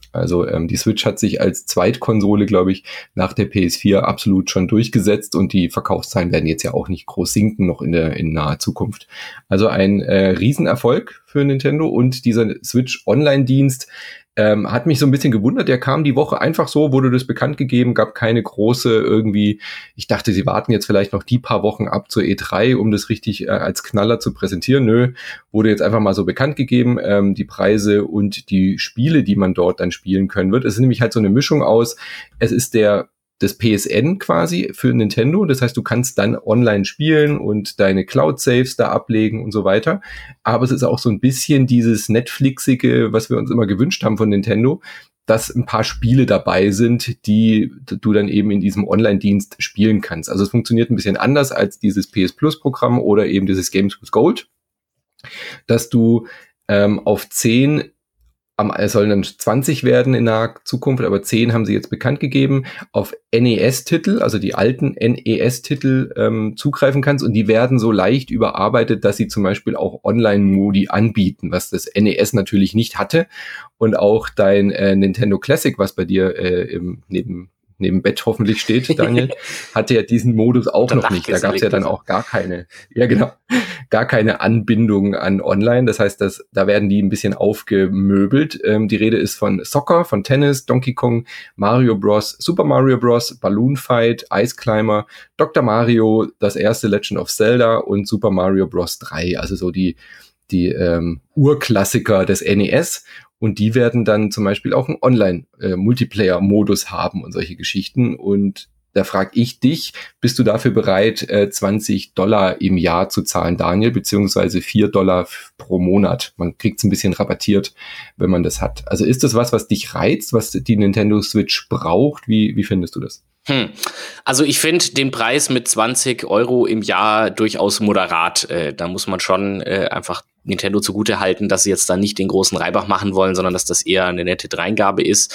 Speaker 2: Also ähm, die Switch hat sich als Zweitkonsole, glaube ich, nach der P S vier absolut schon durchgesetzt und die Verkaufszahlen werden jetzt ja auch nicht groß sinken, noch in der in naher Zukunft. Also ein äh, Riesenerfolg für Nintendo und dieser Switch-Online-Dienst ähm, hat mich so ein bisschen gewundert. Der kam die Woche einfach so, wurde das bekannt gegeben, gab keine große irgendwie, ich dachte, sie warten jetzt vielleicht noch die paar Wochen ab zur E drei, um das richtig äh, als Knaller zu präsentieren. Nö, wurde jetzt einfach mal so bekannt gegeben, ähm, die Preise und die Spiele, die man dort dann spielen können wird. Es ist nämlich halt so eine Mischung aus, es ist der das P S N quasi für Nintendo. Das heißt, du kannst dann online spielen und deine Cloud-Saves da ablegen und so weiter. Aber es ist auch so ein bisschen dieses Netflixige, was wir uns immer gewünscht haben von Nintendo, dass ein paar Spiele dabei sind, die du dann eben in diesem Online-Dienst spielen kannst. Also es funktioniert ein bisschen anders als dieses P S Plus-Programm oder eben dieses Games with Gold, dass du ähm, auf zehn es sollen dann zwanzig werden in naher Zukunft, aber zehn haben sie jetzt bekannt gegeben, auf N E S-Titel, also die alten N E S-Titel ähm, zugreifen kannst und die werden so leicht überarbeitet, dass sie zum Beispiel auch Online-Modi anbieten, was das N E S natürlich nicht hatte und auch dein äh, Nintendo Classic, was bei dir äh, im, neben neben Bett hoffentlich steht, Daniel, hatte ja diesen Modus auch noch nicht. Da gab es ja dann auch gar keine, ja genau, gar keine Anbindung an Online. Das heißt, dass, da werden die ein bisschen aufgemöbelt. Ähm, die Rede ist von Soccer, von Tennis, Donkey Kong, Mario Bros, Super Mario Bros, Balloon Fight, Ice Climber, Doktor Mario, das erste Legend of Zelda und Super Mario Bros drei. Also so die, die ähm, Urklassiker des N E S. Und die werden dann zum Beispiel auch einen Online-Multiplayer-Modus haben und solche Geschichten. Und da frage ich dich, bist du dafür bereit, zwanzig Dollar im Jahr zu zahlen, Daniel, beziehungsweise vier Dollar pro Monat? Man kriegt es ein bisschen rabattiert, wenn man das hat. Also ist das was, was dich reizt, was die Nintendo Switch braucht? Wie, wie findest du das?
Speaker 1: Hm. Also ich finde den Preis mit zwanzig Euro im Jahr durchaus moderat. Äh, da muss man schon äh, einfach Nintendo zugute halten, dass sie jetzt da nicht den großen Reibach machen wollen, sondern dass das eher eine nette Dreingabe ist.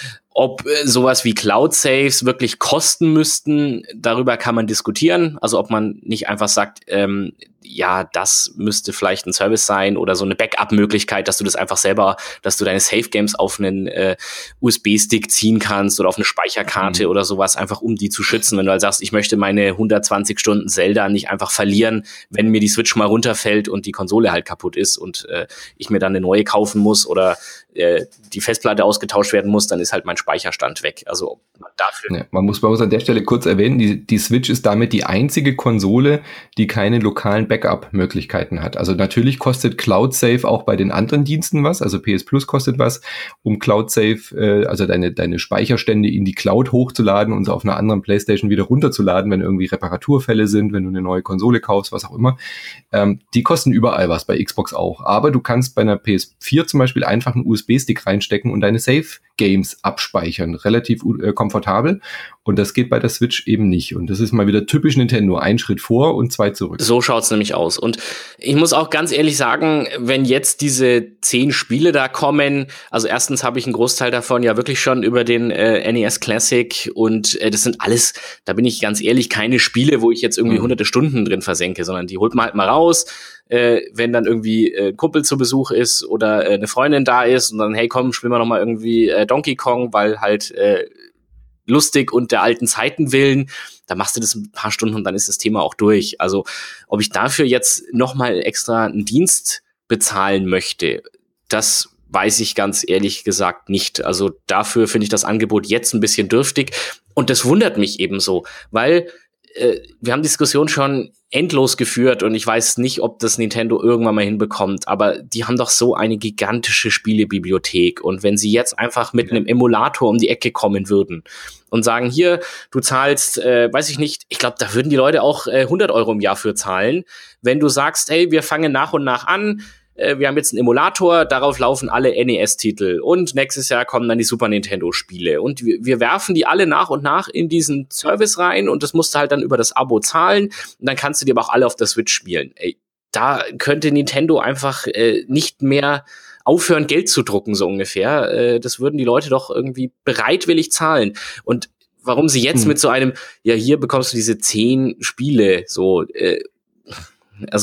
Speaker 1: Ob äh, sowas wie Cloud-Saves wirklich kosten müssten, darüber kann man diskutieren. Also ob man nicht einfach sagt, ähm, ja, das müsste vielleicht ein Service sein oder so eine Backup-Möglichkeit, dass du das einfach selber, dass du deine Save-Games auf einen äh, U S B-Stick ziehen kannst oder auf eine Speicherkarte mhm. oder sowas, einfach um die zu schützen. Wenn du halt sagst, ich möchte meine hundertzwanzig Stunden Zelda nicht einfach verlieren, wenn mir die Switch mal runterfällt und die Konsole halt kaputt ist und äh, ich mir dann eine neue kaufen muss oder äh, die Festplatte ausgetauscht werden muss, dann ist halt mein Speicherstand weg. Also dafür.
Speaker 2: Ja, man muss bei uns an der Stelle kurz erwähnen, die, die Switch ist damit die einzige Konsole, die keine lokalen Backup-Möglichkeiten hat. Also natürlich kostet Cloud Save auch bei den anderen Diensten was, also P S Plus kostet was, um Cloud Save, äh, also deine, deine Speicherstände in die Cloud hochzuladen und sie auf einer anderen PlayStation wieder runterzuladen, wenn irgendwie Reparaturfälle sind, wenn du eine neue Konsole kaufst, was auch immer. Ähm, die kosten überall was, bei Xbox auch. Aber du kannst bei einer P S vier zum Beispiel einfach einen U S B-Stick reinstecken und deine Save-Games abspeichern. Relativ äh, komfortabel. Und das geht bei der Switch eben nicht. Und das ist mal wieder typisch Nintendo. Ein Schritt vor und zwei zurück.
Speaker 1: So schaut's nämlich aus. Und ich muss auch ganz ehrlich sagen, wenn jetzt diese zehn Spiele da kommen, also erstens habe ich einen Großteil davon ja wirklich schon über den äh, N E S Classic und äh, das sind alles, da bin ich ganz ehrlich, keine Spiele, wo ich jetzt irgendwie mhm. hunderte Stunden drin versenke, sondern die holt man halt mal raus, äh, wenn dann irgendwie äh, ein Kumpel zu Besuch ist oder äh, eine Freundin da ist und dann, hey komm, spielen wir noch mal irgendwie äh, Donkey Kong, weil halt äh, lustig und der alten Zeiten willen, da machst du das ein paar Stunden und dann ist das Thema auch durch. Also ob ich dafür jetzt nochmal extra einen Dienst bezahlen möchte, das weiß ich ganz ehrlich gesagt nicht. Also dafür finde ich das Angebot jetzt ein bisschen dürftig und das wundert mich ebenso, weil äh, wir haben Diskussionen schon endlos geführt und ich weiß nicht, ob das Nintendo irgendwann mal hinbekommt, aber die haben doch so eine gigantische Spielebibliothek und wenn sie jetzt einfach mit einem Emulator um die Ecke kommen würden und sagen, hier, du zahlst, äh, weiß ich nicht, ich glaube, da würden die Leute auch äh, hundert Euro im Jahr für zahlen, wenn du sagst, hey, wir fangen nach und nach an, äh, wir haben jetzt einen Emulator, darauf laufen alle N E S-Titel und nächstes Jahr kommen dann die Super Nintendo-Spiele und wir, wir werfen die alle nach und nach in diesen Service rein und das musst du halt dann über das Abo zahlen und dann kannst du die aber auch alle auf der Switch spielen. Ey, da könnte Nintendo einfach äh, nicht mehr aufhören, Geld zu drucken, so ungefähr. Äh, das würden die Leute doch irgendwie bereitwillig zahlen. Und warum sie jetzt hm. mit so einem, ja, hier bekommst du diese zehn Spiele, so, äh, also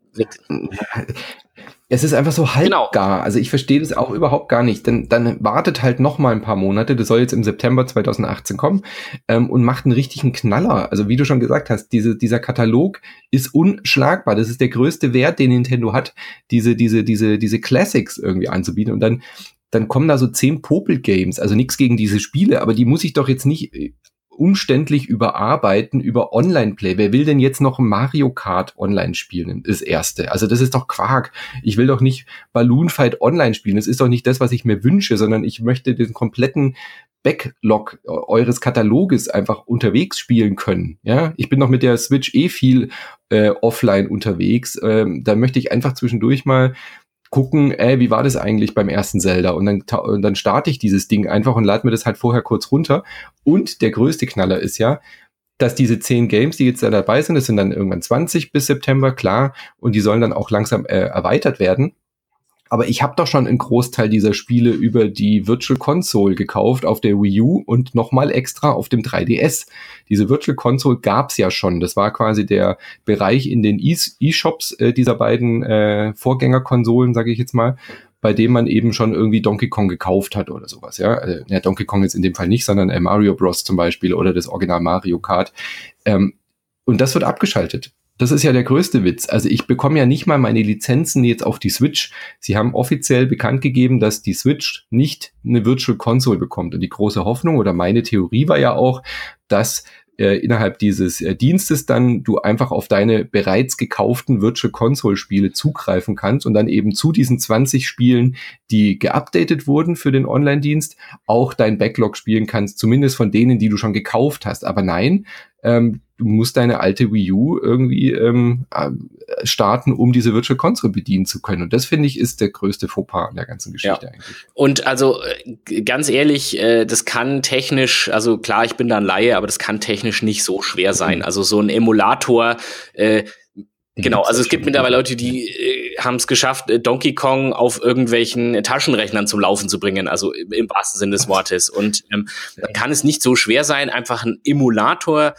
Speaker 2: Es ist einfach so halbgar.
Speaker 1: Genau.
Speaker 2: Also ich verstehe das auch überhaupt gar nicht. Denn dann wartet halt noch mal ein paar Monate. Das soll jetzt im September zwanzig achtzehn kommen ähm, und macht einen richtigen Knaller. Also wie du schon gesagt hast, diese, dieser Katalog ist unschlagbar. Das ist der größte Wert, den Nintendo hat, diese, diese, diese, diese Classics irgendwie anzubieten. Und dann, dann kommen da so zehn Popel-Games. Also nichts gegen diese Spiele, aber die muss ich doch jetzt nicht umständlich überarbeiten über Online-Play. Wer will denn jetzt noch Mario Kart online spielen? Das erste. Also das ist doch Quark. Ich will doch nicht Balloon Fight online spielen. Das ist doch nicht das, was ich mir wünsche, sondern ich möchte den kompletten Backlog eures Kataloges einfach unterwegs spielen können. Ja, ich bin doch mit der Switch eh viel äh, offline unterwegs. Ähm, da möchte ich einfach zwischendurch mal gucken, ey, wie war das eigentlich beim ersten Zelda? Und dann, und dann starte ich dieses Ding einfach und lade mir das halt vorher kurz runter. Und der größte Knaller ist ja, dass diese zehn Games, die jetzt da dabei sind, das sind dann irgendwann zwanzig bis September, klar, und die sollen dann auch langsam äh, erweitert werden. Aber ich habe doch schon einen Großteil dieser Spiele über die Virtual Console gekauft auf der Wii U und nochmal extra auf dem drei D S. Diese Virtual Console gab's ja schon. Das war quasi der Bereich in den E-Shops äh, dieser beiden äh, Vorgängerkonsolen, sage ich jetzt mal, bei dem man eben schon irgendwie Donkey Kong gekauft hat oder sowas. Ja, äh, ja Donkey Kong jetzt in dem Fall nicht, sondern äh, Mario Bros. Zum Beispiel oder das Original Mario Kart. Ähm, und das wird abgeschaltet. Das ist ja der größte Witz. Also ich bekomme ja nicht mal meine Lizenzen jetzt auf die Switch. Sie haben offiziell bekannt gegeben, dass die Switch nicht eine Virtual Console bekommt. Und die große Hoffnung oder meine Theorie war ja auch, dass äh, innerhalb dieses äh, Dienstes dann du einfach auf deine bereits gekauften Virtual Console Spiele zugreifen kannst und dann eben zu diesen zwanzig Spielen, die geupdatet wurden für den Online-Dienst, auch dein Backlog spielen kannst, zumindest von denen, die du schon gekauft hast. Aber nein, ähm, du musst deine alte Wii U irgendwie ähm, starten, um diese Virtual Console bedienen zu können. Und das, finde ich, ist der größte Fauxpas an der ganzen Geschichte
Speaker 1: ja.
Speaker 2: eigentlich.
Speaker 1: Und also ganz ehrlich, das kann technisch, also klar, ich bin da ein Laie, aber das kann technisch nicht so schwer sein. Also so ein Emulator, äh, genau, also es gibt mittlerweile Leute, die äh, haben es geschafft, äh, Donkey Kong auf irgendwelchen Taschenrechnern zum Laufen zu bringen, also im, im wahrsten Sinne des Wortes. Und ähm, dann kann es nicht so schwer sein, einfach einen Emulator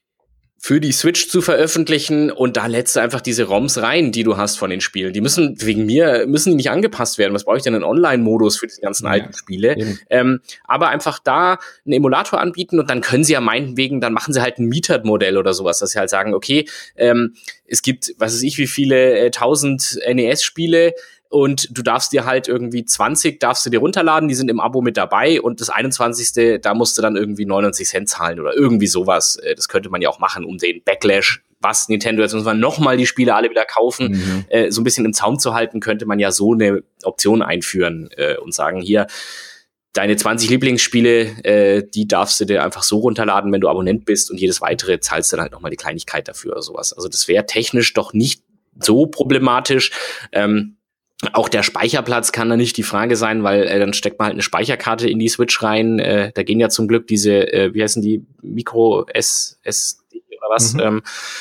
Speaker 1: für die Switch zu veröffentlichen und da lädst du einfach diese ROMs rein, die du hast von den Spielen. Die müssen, wegen mir, müssen die nicht angepasst werden. Was brauche ich denn einen Online-Modus für die ganzen ja, alten Spiele? Ähm, aber einfach da einen Emulator anbieten und dann können sie ja meinetwegen, dann machen sie halt ein Metered-Modell oder sowas, dass sie halt sagen, okay, ähm, es gibt, was weiß ich, wie viele äh, tausend N E S-Spiele, und du darfst dir halt irgendwie zwanzig darfst du dir runterladen, die sind im Abo mit dabei und das einundzwanzigste da musst du dann irgendwie neunundneunzig Cent zahlen oder irgendwie sowas. Das könnte man ja auch machen, um den Backlash, was Nintendo, jetzt muss man nochmal die Spiele alle wieder kaufen, mhm. äh, so ein bisschen im Zaum zu halten, könnte man ja so eine Option einführen äh, und sagen, hier, deine zwanzig Lieblingsspiele, äh, die darfst du dir einfach so runterladen, wenn du Abonnent bist und jedes weitere zahlst du dann halt nochmal die Kleinigkeit dafür oder sowas. Also das wäre technisch doch nicht so problematisch. Ähm, Auch der Speicherplatz kann da nicht die Frage sein, weil äh, dann steckt man halt eine Speicherkarte in die Switch rein. Äh, da gehen ja zum Glück diese, äh, wie heißen die, Micro S S D oder was. Mhm. Ähm,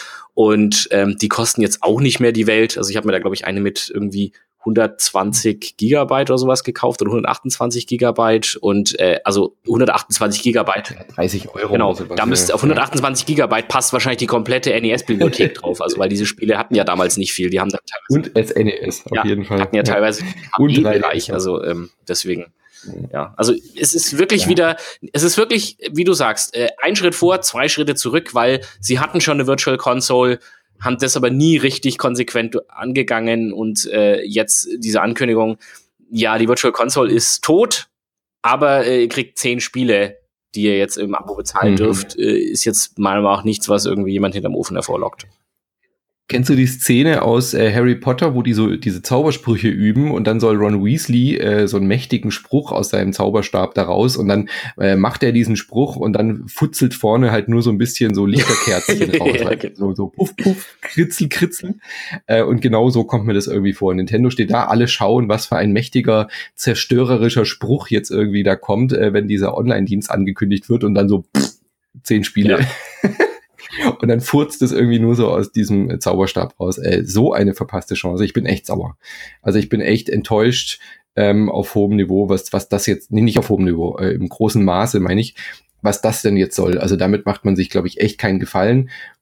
Speaker 1: und ähm, die kosten jetzt auch nicht mehr die Welt. Also ich habe mir da, glaube ich, eine mit irgendwie hundertzwanzig Gigabyte oder sowas gekauft oder hundertachtundzwanzig Gigabyte und äh, also hundertachtundzwanzig Gigabyte.
Speaker 2: dreißig Euro.
Speaker 1: Genau, da müsste auf hundertachtundzwanzig Gigabyte passt wahrscheinlich die komplette N E S-Bibliothek drauf, also weil diese Spiele hatten ja damals nicht viel, die haben da
Speaker 2: teilweise und S N E S auf
Speaker 1: ja,
Speaker 2: jeden Fall.
Speaker 1: hatten ja teilweise
Speaker 2: und
Speaker 1: Bereich, also ähm, deswegen. Ja, also es ist wirklich ja. wieder, es ist wirklich, wie du sagst, äh, ein Schritt vor, zwei Schritte zurück, weil sie hatten schon eine Virtual Console, haben das aber nie richtig konsequent angegangen und äh, jetzt diese Ankündigung, ja, die Virtual Console ist tot, aber äh, ihr kriegt zehn Spiele, die ihr jetzt im Abo bezahlen mhm. dürft, äh, ist jetzt meiner Meinung nach nichts, was irgendwie jemand hinterm Ofen hervorlockt.
Speaker 2: Kennst du die Szene aus äh, Harry Potter, wo die so diese Zaubersprüche üben und dann soll Ron Weasley äh, so einen mächtigen Spruch aus seinem Zauberstab da raus und dann äh, macht er diesen Spruch und dann futzelt vorne halt nur so ein bisschen so Lichterkerzchen raus.
Speaker 1: ja,
Speaker 2: halt so, so puff, puff, kritzel, kritzel. Äh, und genau so kommt mir das irgendwie vor. Nintendo steht da, alle schauen, was für ein mächtiger, zerstörerischer Spruch jetzt irgendwie da kommt, äh, wenn dieser Online-Dienst angekündigt wird und dann so pff, zehn Spiele. Ja. Und dann furzt es irgendwie nur so aus diesem Zauberstab raus. Äh, so eine verpasste Chance. Ich bin echt sauer. Also ich bin echt enttäuscht ähm, auf hohem Niveau, was was das jetzt, nee, nicht auf hohem Niveau, äh, im großen Maße meine ich, was das denn jetzt soll. Also damit macht man sich, glaube ich, echt keinen Gefallen.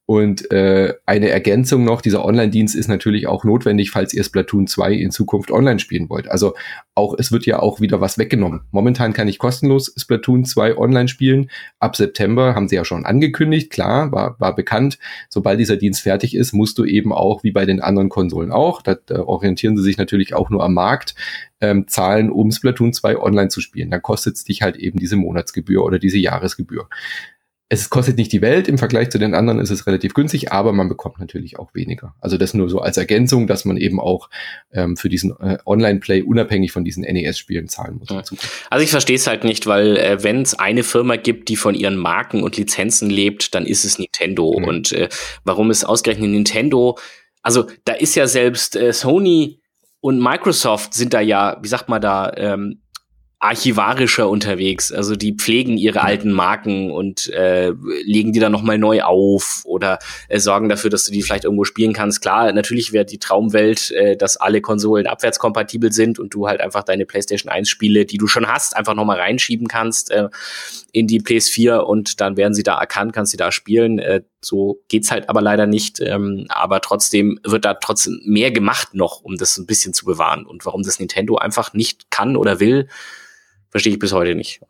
Speaker 2: Und äh, eine Ergänzung noch, dieser Online-Dienst ist natürlich auch notwendig, falls ihr Splatoon zwei in Zukunft online spielen wollt. Also auch es wird ja auch wieder was weggenommen. Momentan kann ich kostenlos Splatoon zwei online spielen. Ab September haben sie ja schon angekündigt, klar, war, war bekannt. Sobald dieser Dienst fertig ist, musst du eben auch, wie bei den anderen Konsolen auch, da, da orientieren sie sich natürlich auch nur am Markt, ähm, zahlen, um Splatoon zwei online zu spielen. Dann kostet es dich halt eben diese Monatsgebühr oder diese Jahresgebühr. Es kostet nicht die Welt, im Vergleich zu den anderen ist es relativ günstig, aber man bekommt natürlich auch weniger. Also das nur so als Ergänzung, dass man eben auch ähm, für diesen äh, Online-Play unabhängig von diesen N E S-Spielen zahlen muss.
Speaker 1: Ja. Also ich verstehe es halt nicht, weil äh, wenn es eine Firma gibt, die von ihren Marken und Lizenzen lebt, dann ist es Nintendo. Mhm. Und äh, warum ist ausgerechnet Nintendo? Also da ist ja selbst äh, Sony und Microsoft sind da ja, wie sagt man da, ähm, archivarischer unterwegs, also die pflegen ihre alten Marken und äh, legen die dann nochmal neu auf oder äh, sorgen dafür, dass du die vielleicht irgendwo spielen kannst. Klar, natürlich wäre die Traumwelt, äh, dass alle Konsolen abwärtskompatibel sind und du halt einfach deine PlayStation eins Spiele, die du schon hast, einfach nochmal reinschieben kannst äh, in die P S vier und dann werden sie da erkannt, kannst sie da spielen. Äh, so geht's halt aber leider nicht, ähm, aber trotzdem wird da trotzdem mehr gemacht noch, um das ein bisschen zu bewahren. Und warum das Nintendo einfach nicht kann oder will, verstehe ich bis heute nicht.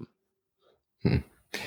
Speaker 2: Hm.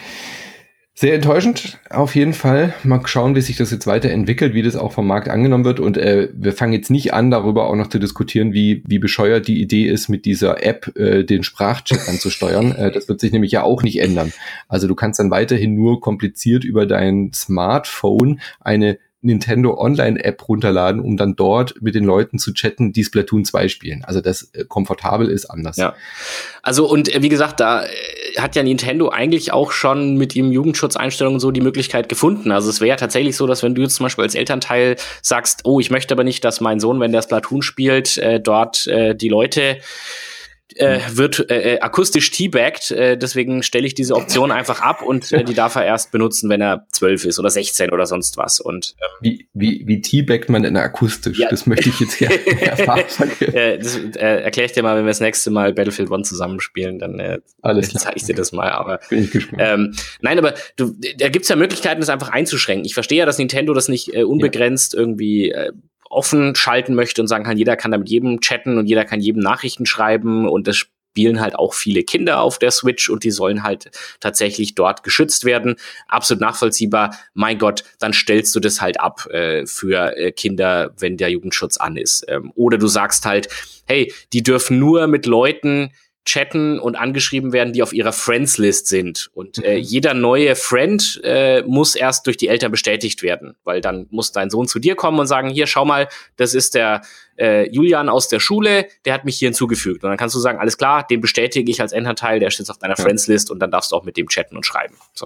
Speaker 2: Sehr enttäuschend, auf jeden Fall. Mal schauen, wie sich das jetzt weiterentwickelt, wie das auch vom Markt angenommen wird. Und äh, wir fangen jetzt nicht an, darüber auch noch zu diskutieren, wie wie bescheuert die Idee ist, mit dieser App äh, den Sprachchat anzusteuern. äh, das wird sich nämlich ja auch nicht ändern. Also du kannst dann weiterhin nur kompliziert über dein Smartphone eine Nintendo Online-App runterladen, um dann dort mit den Leuten zu chatten, die Splatoon zwei spielen. Also das äh, komfortabel ist anders.
Speaker 1: Ja, also und äh, wie gesagt, da äh, hat ja Nintendo eigentlich auch schon mit ihrem Jugendschutzeinstellungen so die Möglichkeit gefunden. Also es wäre ja tatsächlich so, dass wenn du jetzt zum Beispiel als Elternteil sagst, oh, ich möchte aber nicht, dass mein Sohn, wenn der Splatoon spielt, äh, dort äh, die Leute Äh, wird äh, akustisch teabagged, äh, deswegen stelle ich diese Option einfach ab und äh, die darf er erst benutzen, wenn er zwölf ist oder sechzehn oder sonst was. Und ähm,
Speaker 2: wie wie wie teabaggt man denn akustisch? Ja. Das möchte ich jetzt gerne erfahren.
Speaker 1: äh, das äh, erkläre ich dir mal, wenn wir das nächste Mal Battlefield One zusammenspielen, dann äh, zeige ich dir das mal. Aber
Speaker 2: bin ich gespannt.
Speaker 1: Ähm, nein, aber du, da gibt's ja Möglichkeiten, das einfach einzuschränken. Ich verstehe ja, dass Nintendo das nicht äh, unbegrenzt ja. irgendwie äh, offen schalten möchte und sagen kann, jeder kann da mit jedem chatten und jeder kann jedem Nachrichten schreiben und das spielen halt auch viele Kinder auf der Switch und die sollen halt tatsächlich dort geschützt werden. Absolut nachvollziehbar. Mein Gott, dann stellst du das halt ab äh, für äh, Kinder, wenn der Jugendschutz an ist. Ähm, oder du sagst halt, hey, die dürfen nur mit Leuten chatten und angeschrieben werden, die auf ihrer Friends-List sind. Und äh, jeder neue Friend äh, muss erst durch die Eltern bestätigt werden, weil dann muss dein Sohn zu dir kommen und sagen, hier, schau mal, das ist der äh, Julian aus der Schule, der hat mich hier hinzugefügt. Und dann kannst du sagen, alles klar, den bestätige ich als Elternteil, der steht auf deiner ja. Friends-List und dann darfst du auch mit dem chatten und schreiben. So.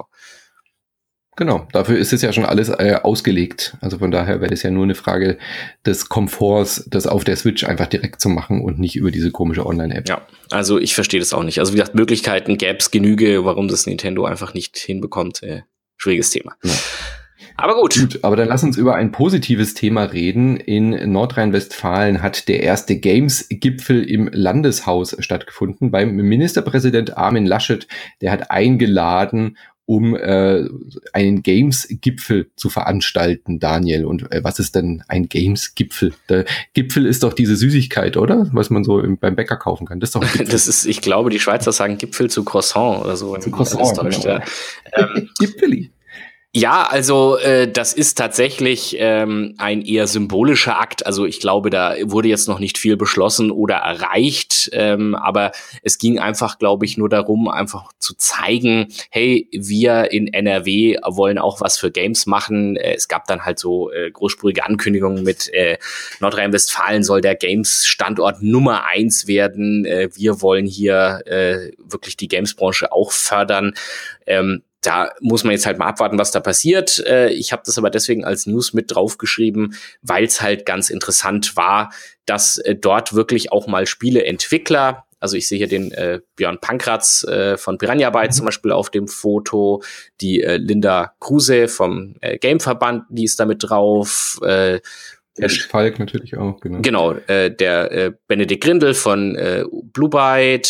Speaker 2: Genau, dafür ist es ja schon alles äh, ausgelegt. Also von daher wäre es ja nur eine Frage des Komforts, das auf der Switch einfach direkt zu machen und nicht über diese komische Online-App.
Speaker 1: Ja, also ich verstehe das auch nicht. Also wie gesagt, Möglichkeiten gäbe es Genüge, warum das Nintendo einfach nicht hinbekommt. Äh, schwieriges Thema. Ja. Aber gut. Gut,
Speaker 2: aber dann lass uns über ein positives Thema reden. In Nordrhein-Westfalen hat der erste Games-Gipfel im Landeshaus stattgefunden beim Ministerpräsident Armin Laschet. Der hat eingeladen, um äh, einen Games-Gipfel zu veranstalten, Daniel. Und äh, was ist denn ein Games-Gipfel? Der Gipfel ist doch diese Süßigkeit, oder? Was man so im, beim Bäcker kaufen kann. Das ist doch ein Gipfel.
Speaker 1: Das ist, ich glaube, die Schweizer sagen Gipfel zu Croissant oder so.
Speaker 2: Zu Croissant,
Speaker 1: täuscht, genau. Ja. ähm, Gipfeli. Ja, also äh, das ist tatsächlich ähm, ein eher symbolischer Akt. Also ich glaube, da wurde jetzt noch nicht viel beschlossen oder erreicht. Ähm, aber es ging einfach, glaube ich, nur darum, einfach zu zeigen, hey, wir in N R W wollen auch was für Games machen. Äh, es gab dann halt so äh, großspurige Ankündigungen mit äh, Nordrhein-Westfalen soll der Games-Standort Nummer eins werden. Äh, wir wollen hier äh, wirklich die Games-Branche auch fördern. Ähm, Da muss man jetzt halt mal abwarten, was da passiert. Ich habe das aber deswegen als News mit draufgeschrieben, weil es halt ganz interessant war, dass dort wirklich auch mal Spieleentwickler, also ich sehe hier den äh, Björn Pankratz äh, von Piranha Bytes mhm. zum Beispiel auf dem Foto, die äh, Linda Kruse vom äh, Gameverband, die ist da mit drauf. Äh,
Speaker 2: Der Falk natürlich auch, genau.
Speaker 1: Genau, äh, der äh, Benedikt Grindel von äh, Blue Byte,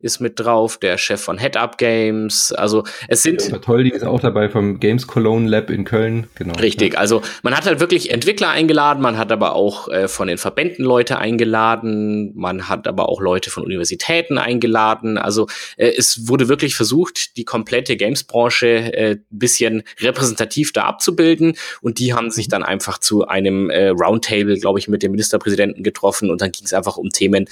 Speaker 1: ist mit drauf, der Chef von Head Up Games. Also es sind...
Speaker 2: Ja, toll, die ist auch dabei vom Games Cologne Lab in Köln. Genau.
Speaker 1: Richtig, also man hat halt wirklich Entwickler eingeladen, man hat aber auch äh, von den Verbänden Leute eingeladen, man hat aber auch Leute von Universitäten eingeladen. Also äh, es wurde wirklich versucht, die komplette Games-Branche äh, ein bisschen repräsentativ da abzubilden, und die haben sich dann einfach zu einem äh, Roundtable, glaube ich, mit dem Ministerpräsidenten getroffen, und dann ging es einfach um Themen: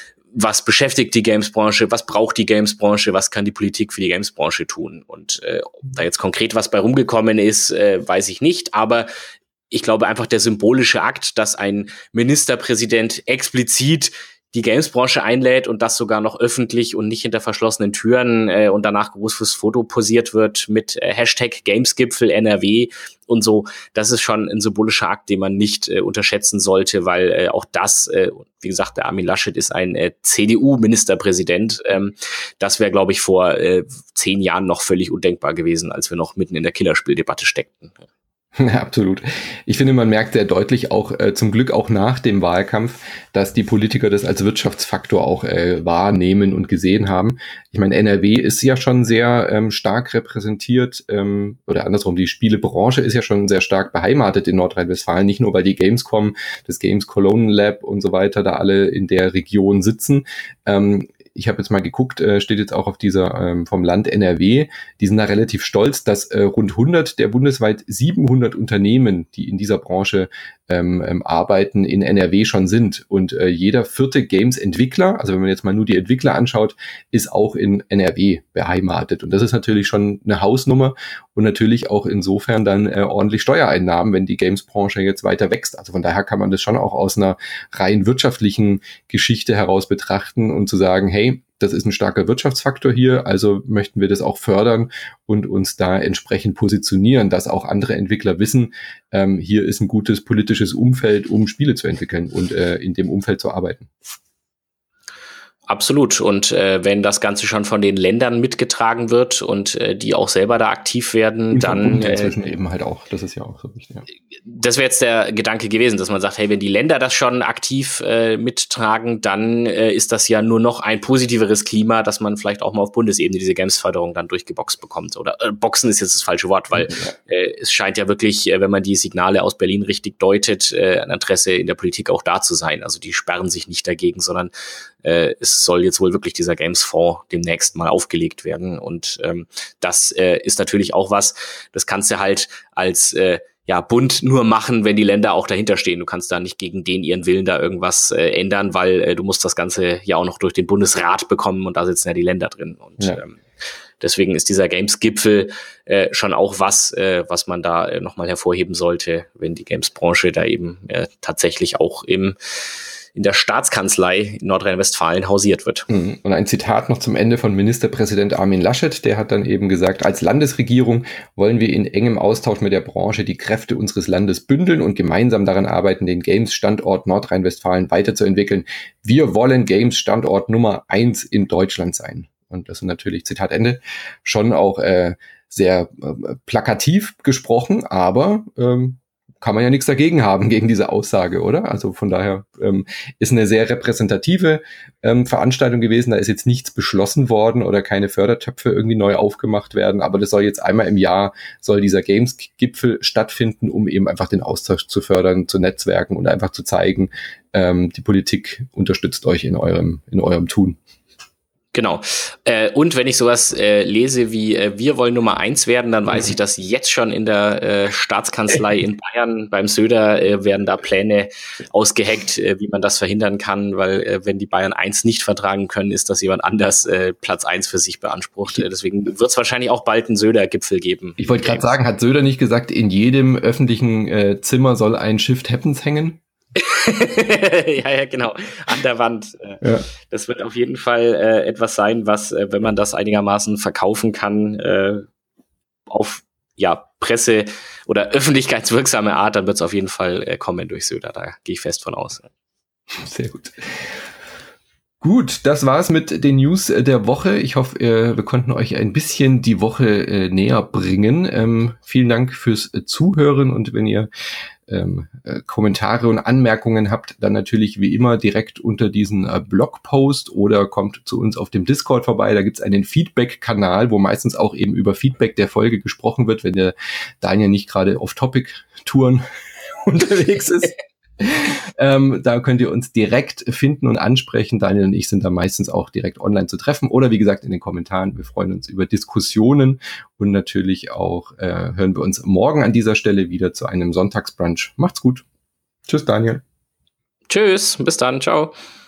Speaker 1: Was beschäftigt die Games-Branche, was braucht die Games-Branche, was kann die Politik für die Games-Branche tun? Und äh, ob da jetzt konkret was bei rumgekommen ist, äh, weiß ich nicht, aber ich glaube einfach, der symbolische Akt, dass ein Ministerpräsident explizit die Games-Branche einlädt und das sogar noch öffentlich und nicht hinter verschlossenen Türen äh, und danach groß fürs Foto posiert wird mit äh, Hashtag Gamesgipfel N R W und so, das ist schon ein symbolischer Akt, den man nicht äh, unterschätzen sollte, weil äh, auch das, äh, wie gesagt, der Armin Laschet ist ein äh, C D U-Ministerpräsident. Ähm, das wäre, glaube ich, vor äh, zehn Jahren noch völlig undenkbar gewesen, als wir noch mitten in der Killerspieldebatte steckten.
Speaker 2: Ja, absolut. Ich finde, man merkt sehr deutlich auch, äh, zum Glück auch nach dem Wahlkampf, dass die Politiker das als Wirtschaftsfaktor auch äh, wahrnehmen und gesehen haben. Ich meine, N R W ist ja schon sehr ähm, stark repräsentiert, ähm, oder andersrum, die Spielebranche ist ja schon sehr stark beheimatet in Nordrhein-Westfalen, nicht nur weil die Gamescom, das Games Cologne Lab und so weiter da alle in der Region sitzen. Ähm, Ich habe jetzt mal geguckt, äh, steht jetzt auch auf dieser ähm, vom Land N R W, die sind da relativ stolz, dass äh, rund hundert der bundesweit siebenhundert Unternehmen, die in dieser Branche ähm, ähm, arbeiten, in N R W schon sind. Und äh, jeder vierte Games-Entwickler, also wenn man jetzt mal nur die Entwickler anschaut, ist auch in N R W beheimatet. Und das ist natürlich schon eine Hausnummer und natürlich auch insofern dann äh, ordentlich Steuereinnahmen, wenn die Games-Branche jetzt weiter wächst. Also von daher kann man das schon auch aus einer rein wirtschaftlichen Geschichte heraus betrachten und zu sagen, hey, das ist ein starker Wirtschaftsfaktor hier, also möchten wir das auch fördern und uns da entsprechend positionieren, dass auch andere Entwickler wissen, ähm, hier ist ein gutes politisches Umfeld, um Spiele zu entwickeln und äh, in dem Umfeld zu arbeiten.
Speaker 1: Absolut. Und äh, wenn das Ganze schon von den Ländern mitgetragen wird und äh, die auch selber da aktiv werden, und dann
Speaker 2: äh, inzwischen eben halt auch. Das ist ja auch so wichtig. Ja.
Speaker 1: Das wäre jetzt der Gedanke gewesen, dass man sagt, hey, wenn die Länder das schon aktiv äh, mittragen, dann äh, ist das ja nur noch ein positiveres Klima, dass man vielleicht auch mal auf Bundesebene diese Games-Förderung dann durchgeboxt bekommt. Oder äh, boxen ist jetzt das falsche Wort, weil ja. äh, es scheint ja wirklich, äh, wenn man die Signale aus Berlin richtig deutet, äh, ein Interesse in der Politik auch da zu sein. Also die sperren sich nicht dagegen, sondern äh, es soll jetzt wohl wirklich dieser Games-Fonds demnächst mal aufgelegt werden. Und ähm, das äh, ist natürlich auch was, das kannst du halt als äh, ja, Bund nur machen, wenn die Länder auch dahinter stehen. Du kannst da nicht gegen den ihren Willen da irgendwas äh, ändern, weil äh, du musst das Ganze ja auch noch durch den Bundesrat bekommen und da sitzen ja die Länder drin. Und ja. ähm, deswegen ist dieser Games-Gipfel äh, schon auch was, äh, was man da äh, nochmal hervorheben sollte, wenn die Games-Branche da eben äh, tatsächlich auch im in der Staatskanzlei in Nordrhein-Westfalen hausiert wird.
Speaker 2: Und ein Zitat noch zum Ende von Ministerpräsident Armin Laschet, der hat dann eben gesagt, als Landesregierung wollen wir in engem Austausch mit der Branche die Kräfte unseres Landes bündeln und gemeinsam daran arbeiten, den Games-Standort Nordrhein-Westfalen weiterzuentwickeln. Wir wollen Games-Standort Nummer eins in Deutschland sein. Und das ist natürlich, Zitat Ende, schon auch äh, sehr äh, plakativ gesprochen, aber ähm, kann man ja nichts dagegen haben, gegen diese Aussage, oder? Also von daher ähm, ist eine sehr repräsentative ähm, Veranstaltung gewesen. Da ist jetzt nichts beschlossen worden oder keine Fördertöpfe irgendwie neu aufgemacht werden. Aber das soll jetzt einmal im Jahr, soll dieser Games-Gipfel stattfinden, um eben einfach den Austausch zu fördern, zu netzwerken und einfach zu zeigen, ähm, die Politik unterstützt euch in eurem, in eurem Tun.
Speaker 1: Genau. Äh, und wenn ich sowas äh, lese wie äh, wir wollen Nummer eins werden, dann weiß ich, dass jetzt schon in der äh, Staatskanzlei in Bayern beim Söder äh, werden da Pläne ausgeheckt, äh, wie man das verhindern kann, weil äh, wenn die Bayern eins nicht vertragen können, ist das jemand anders äh, Platz eins für sich beansprucht. Äh, deswegen wird es wahrscheinlich auch bald einen Söder-Gipfel geben.
Speaker 2: Ich wollte gerade sagen, hat Söder nicht gesagt, in jedem öffentlichen äh, Zimmer soll ein Shift Happens hängen?
Speaker 1: ja, ja, genau. An der Wand. Ja. Das wird auf jeden Fall äh, etwas sein, was, äh, wenn man das einigermaßen verkaufen kann, äh, auf ja Presse- oder öffentlichkeitswirksame Art, dann wird es auf jeden Fall äh, kommen durch Söder. Da gehe ich fest von aus.
Speaker 2: Sehr gut. Gut, das war's mit den News der Woche. Ich hoffe, wir konnten euch ein bisschen die Woche äh, näher bringen. Ähm, vielen Dank fürs äh, Zuhören und wenn ihr ähm, äh, Kommentare und Anmerkungen habt, dann natürlich wie immer direkt unter diesen äh, Blogpost oder kommt zu uns auf dem Discord vorbei. Da gibt's einen Feedback-Kanal, wo meistens auch eben über Feedback der Folge gesprochen wird, wenn der Daniel nicht gerade Off-Topic-Touren unterwegs ist. ähm, da könnt ihr uns direkt finden und ansprechen. Daniel und ich sind da meistens auch direkt online zu treffen oder wie gesagt in den Kommentaren. Wir freuen uns über Diskussionen und natürlich auch äh, hören wir uns morgen an dieser Stelle wieder zu einem Sonntagsbrunch. Macht's gut. Tschüss, Daniel.
Speaker 1: Tschüss, bis dann, ciao.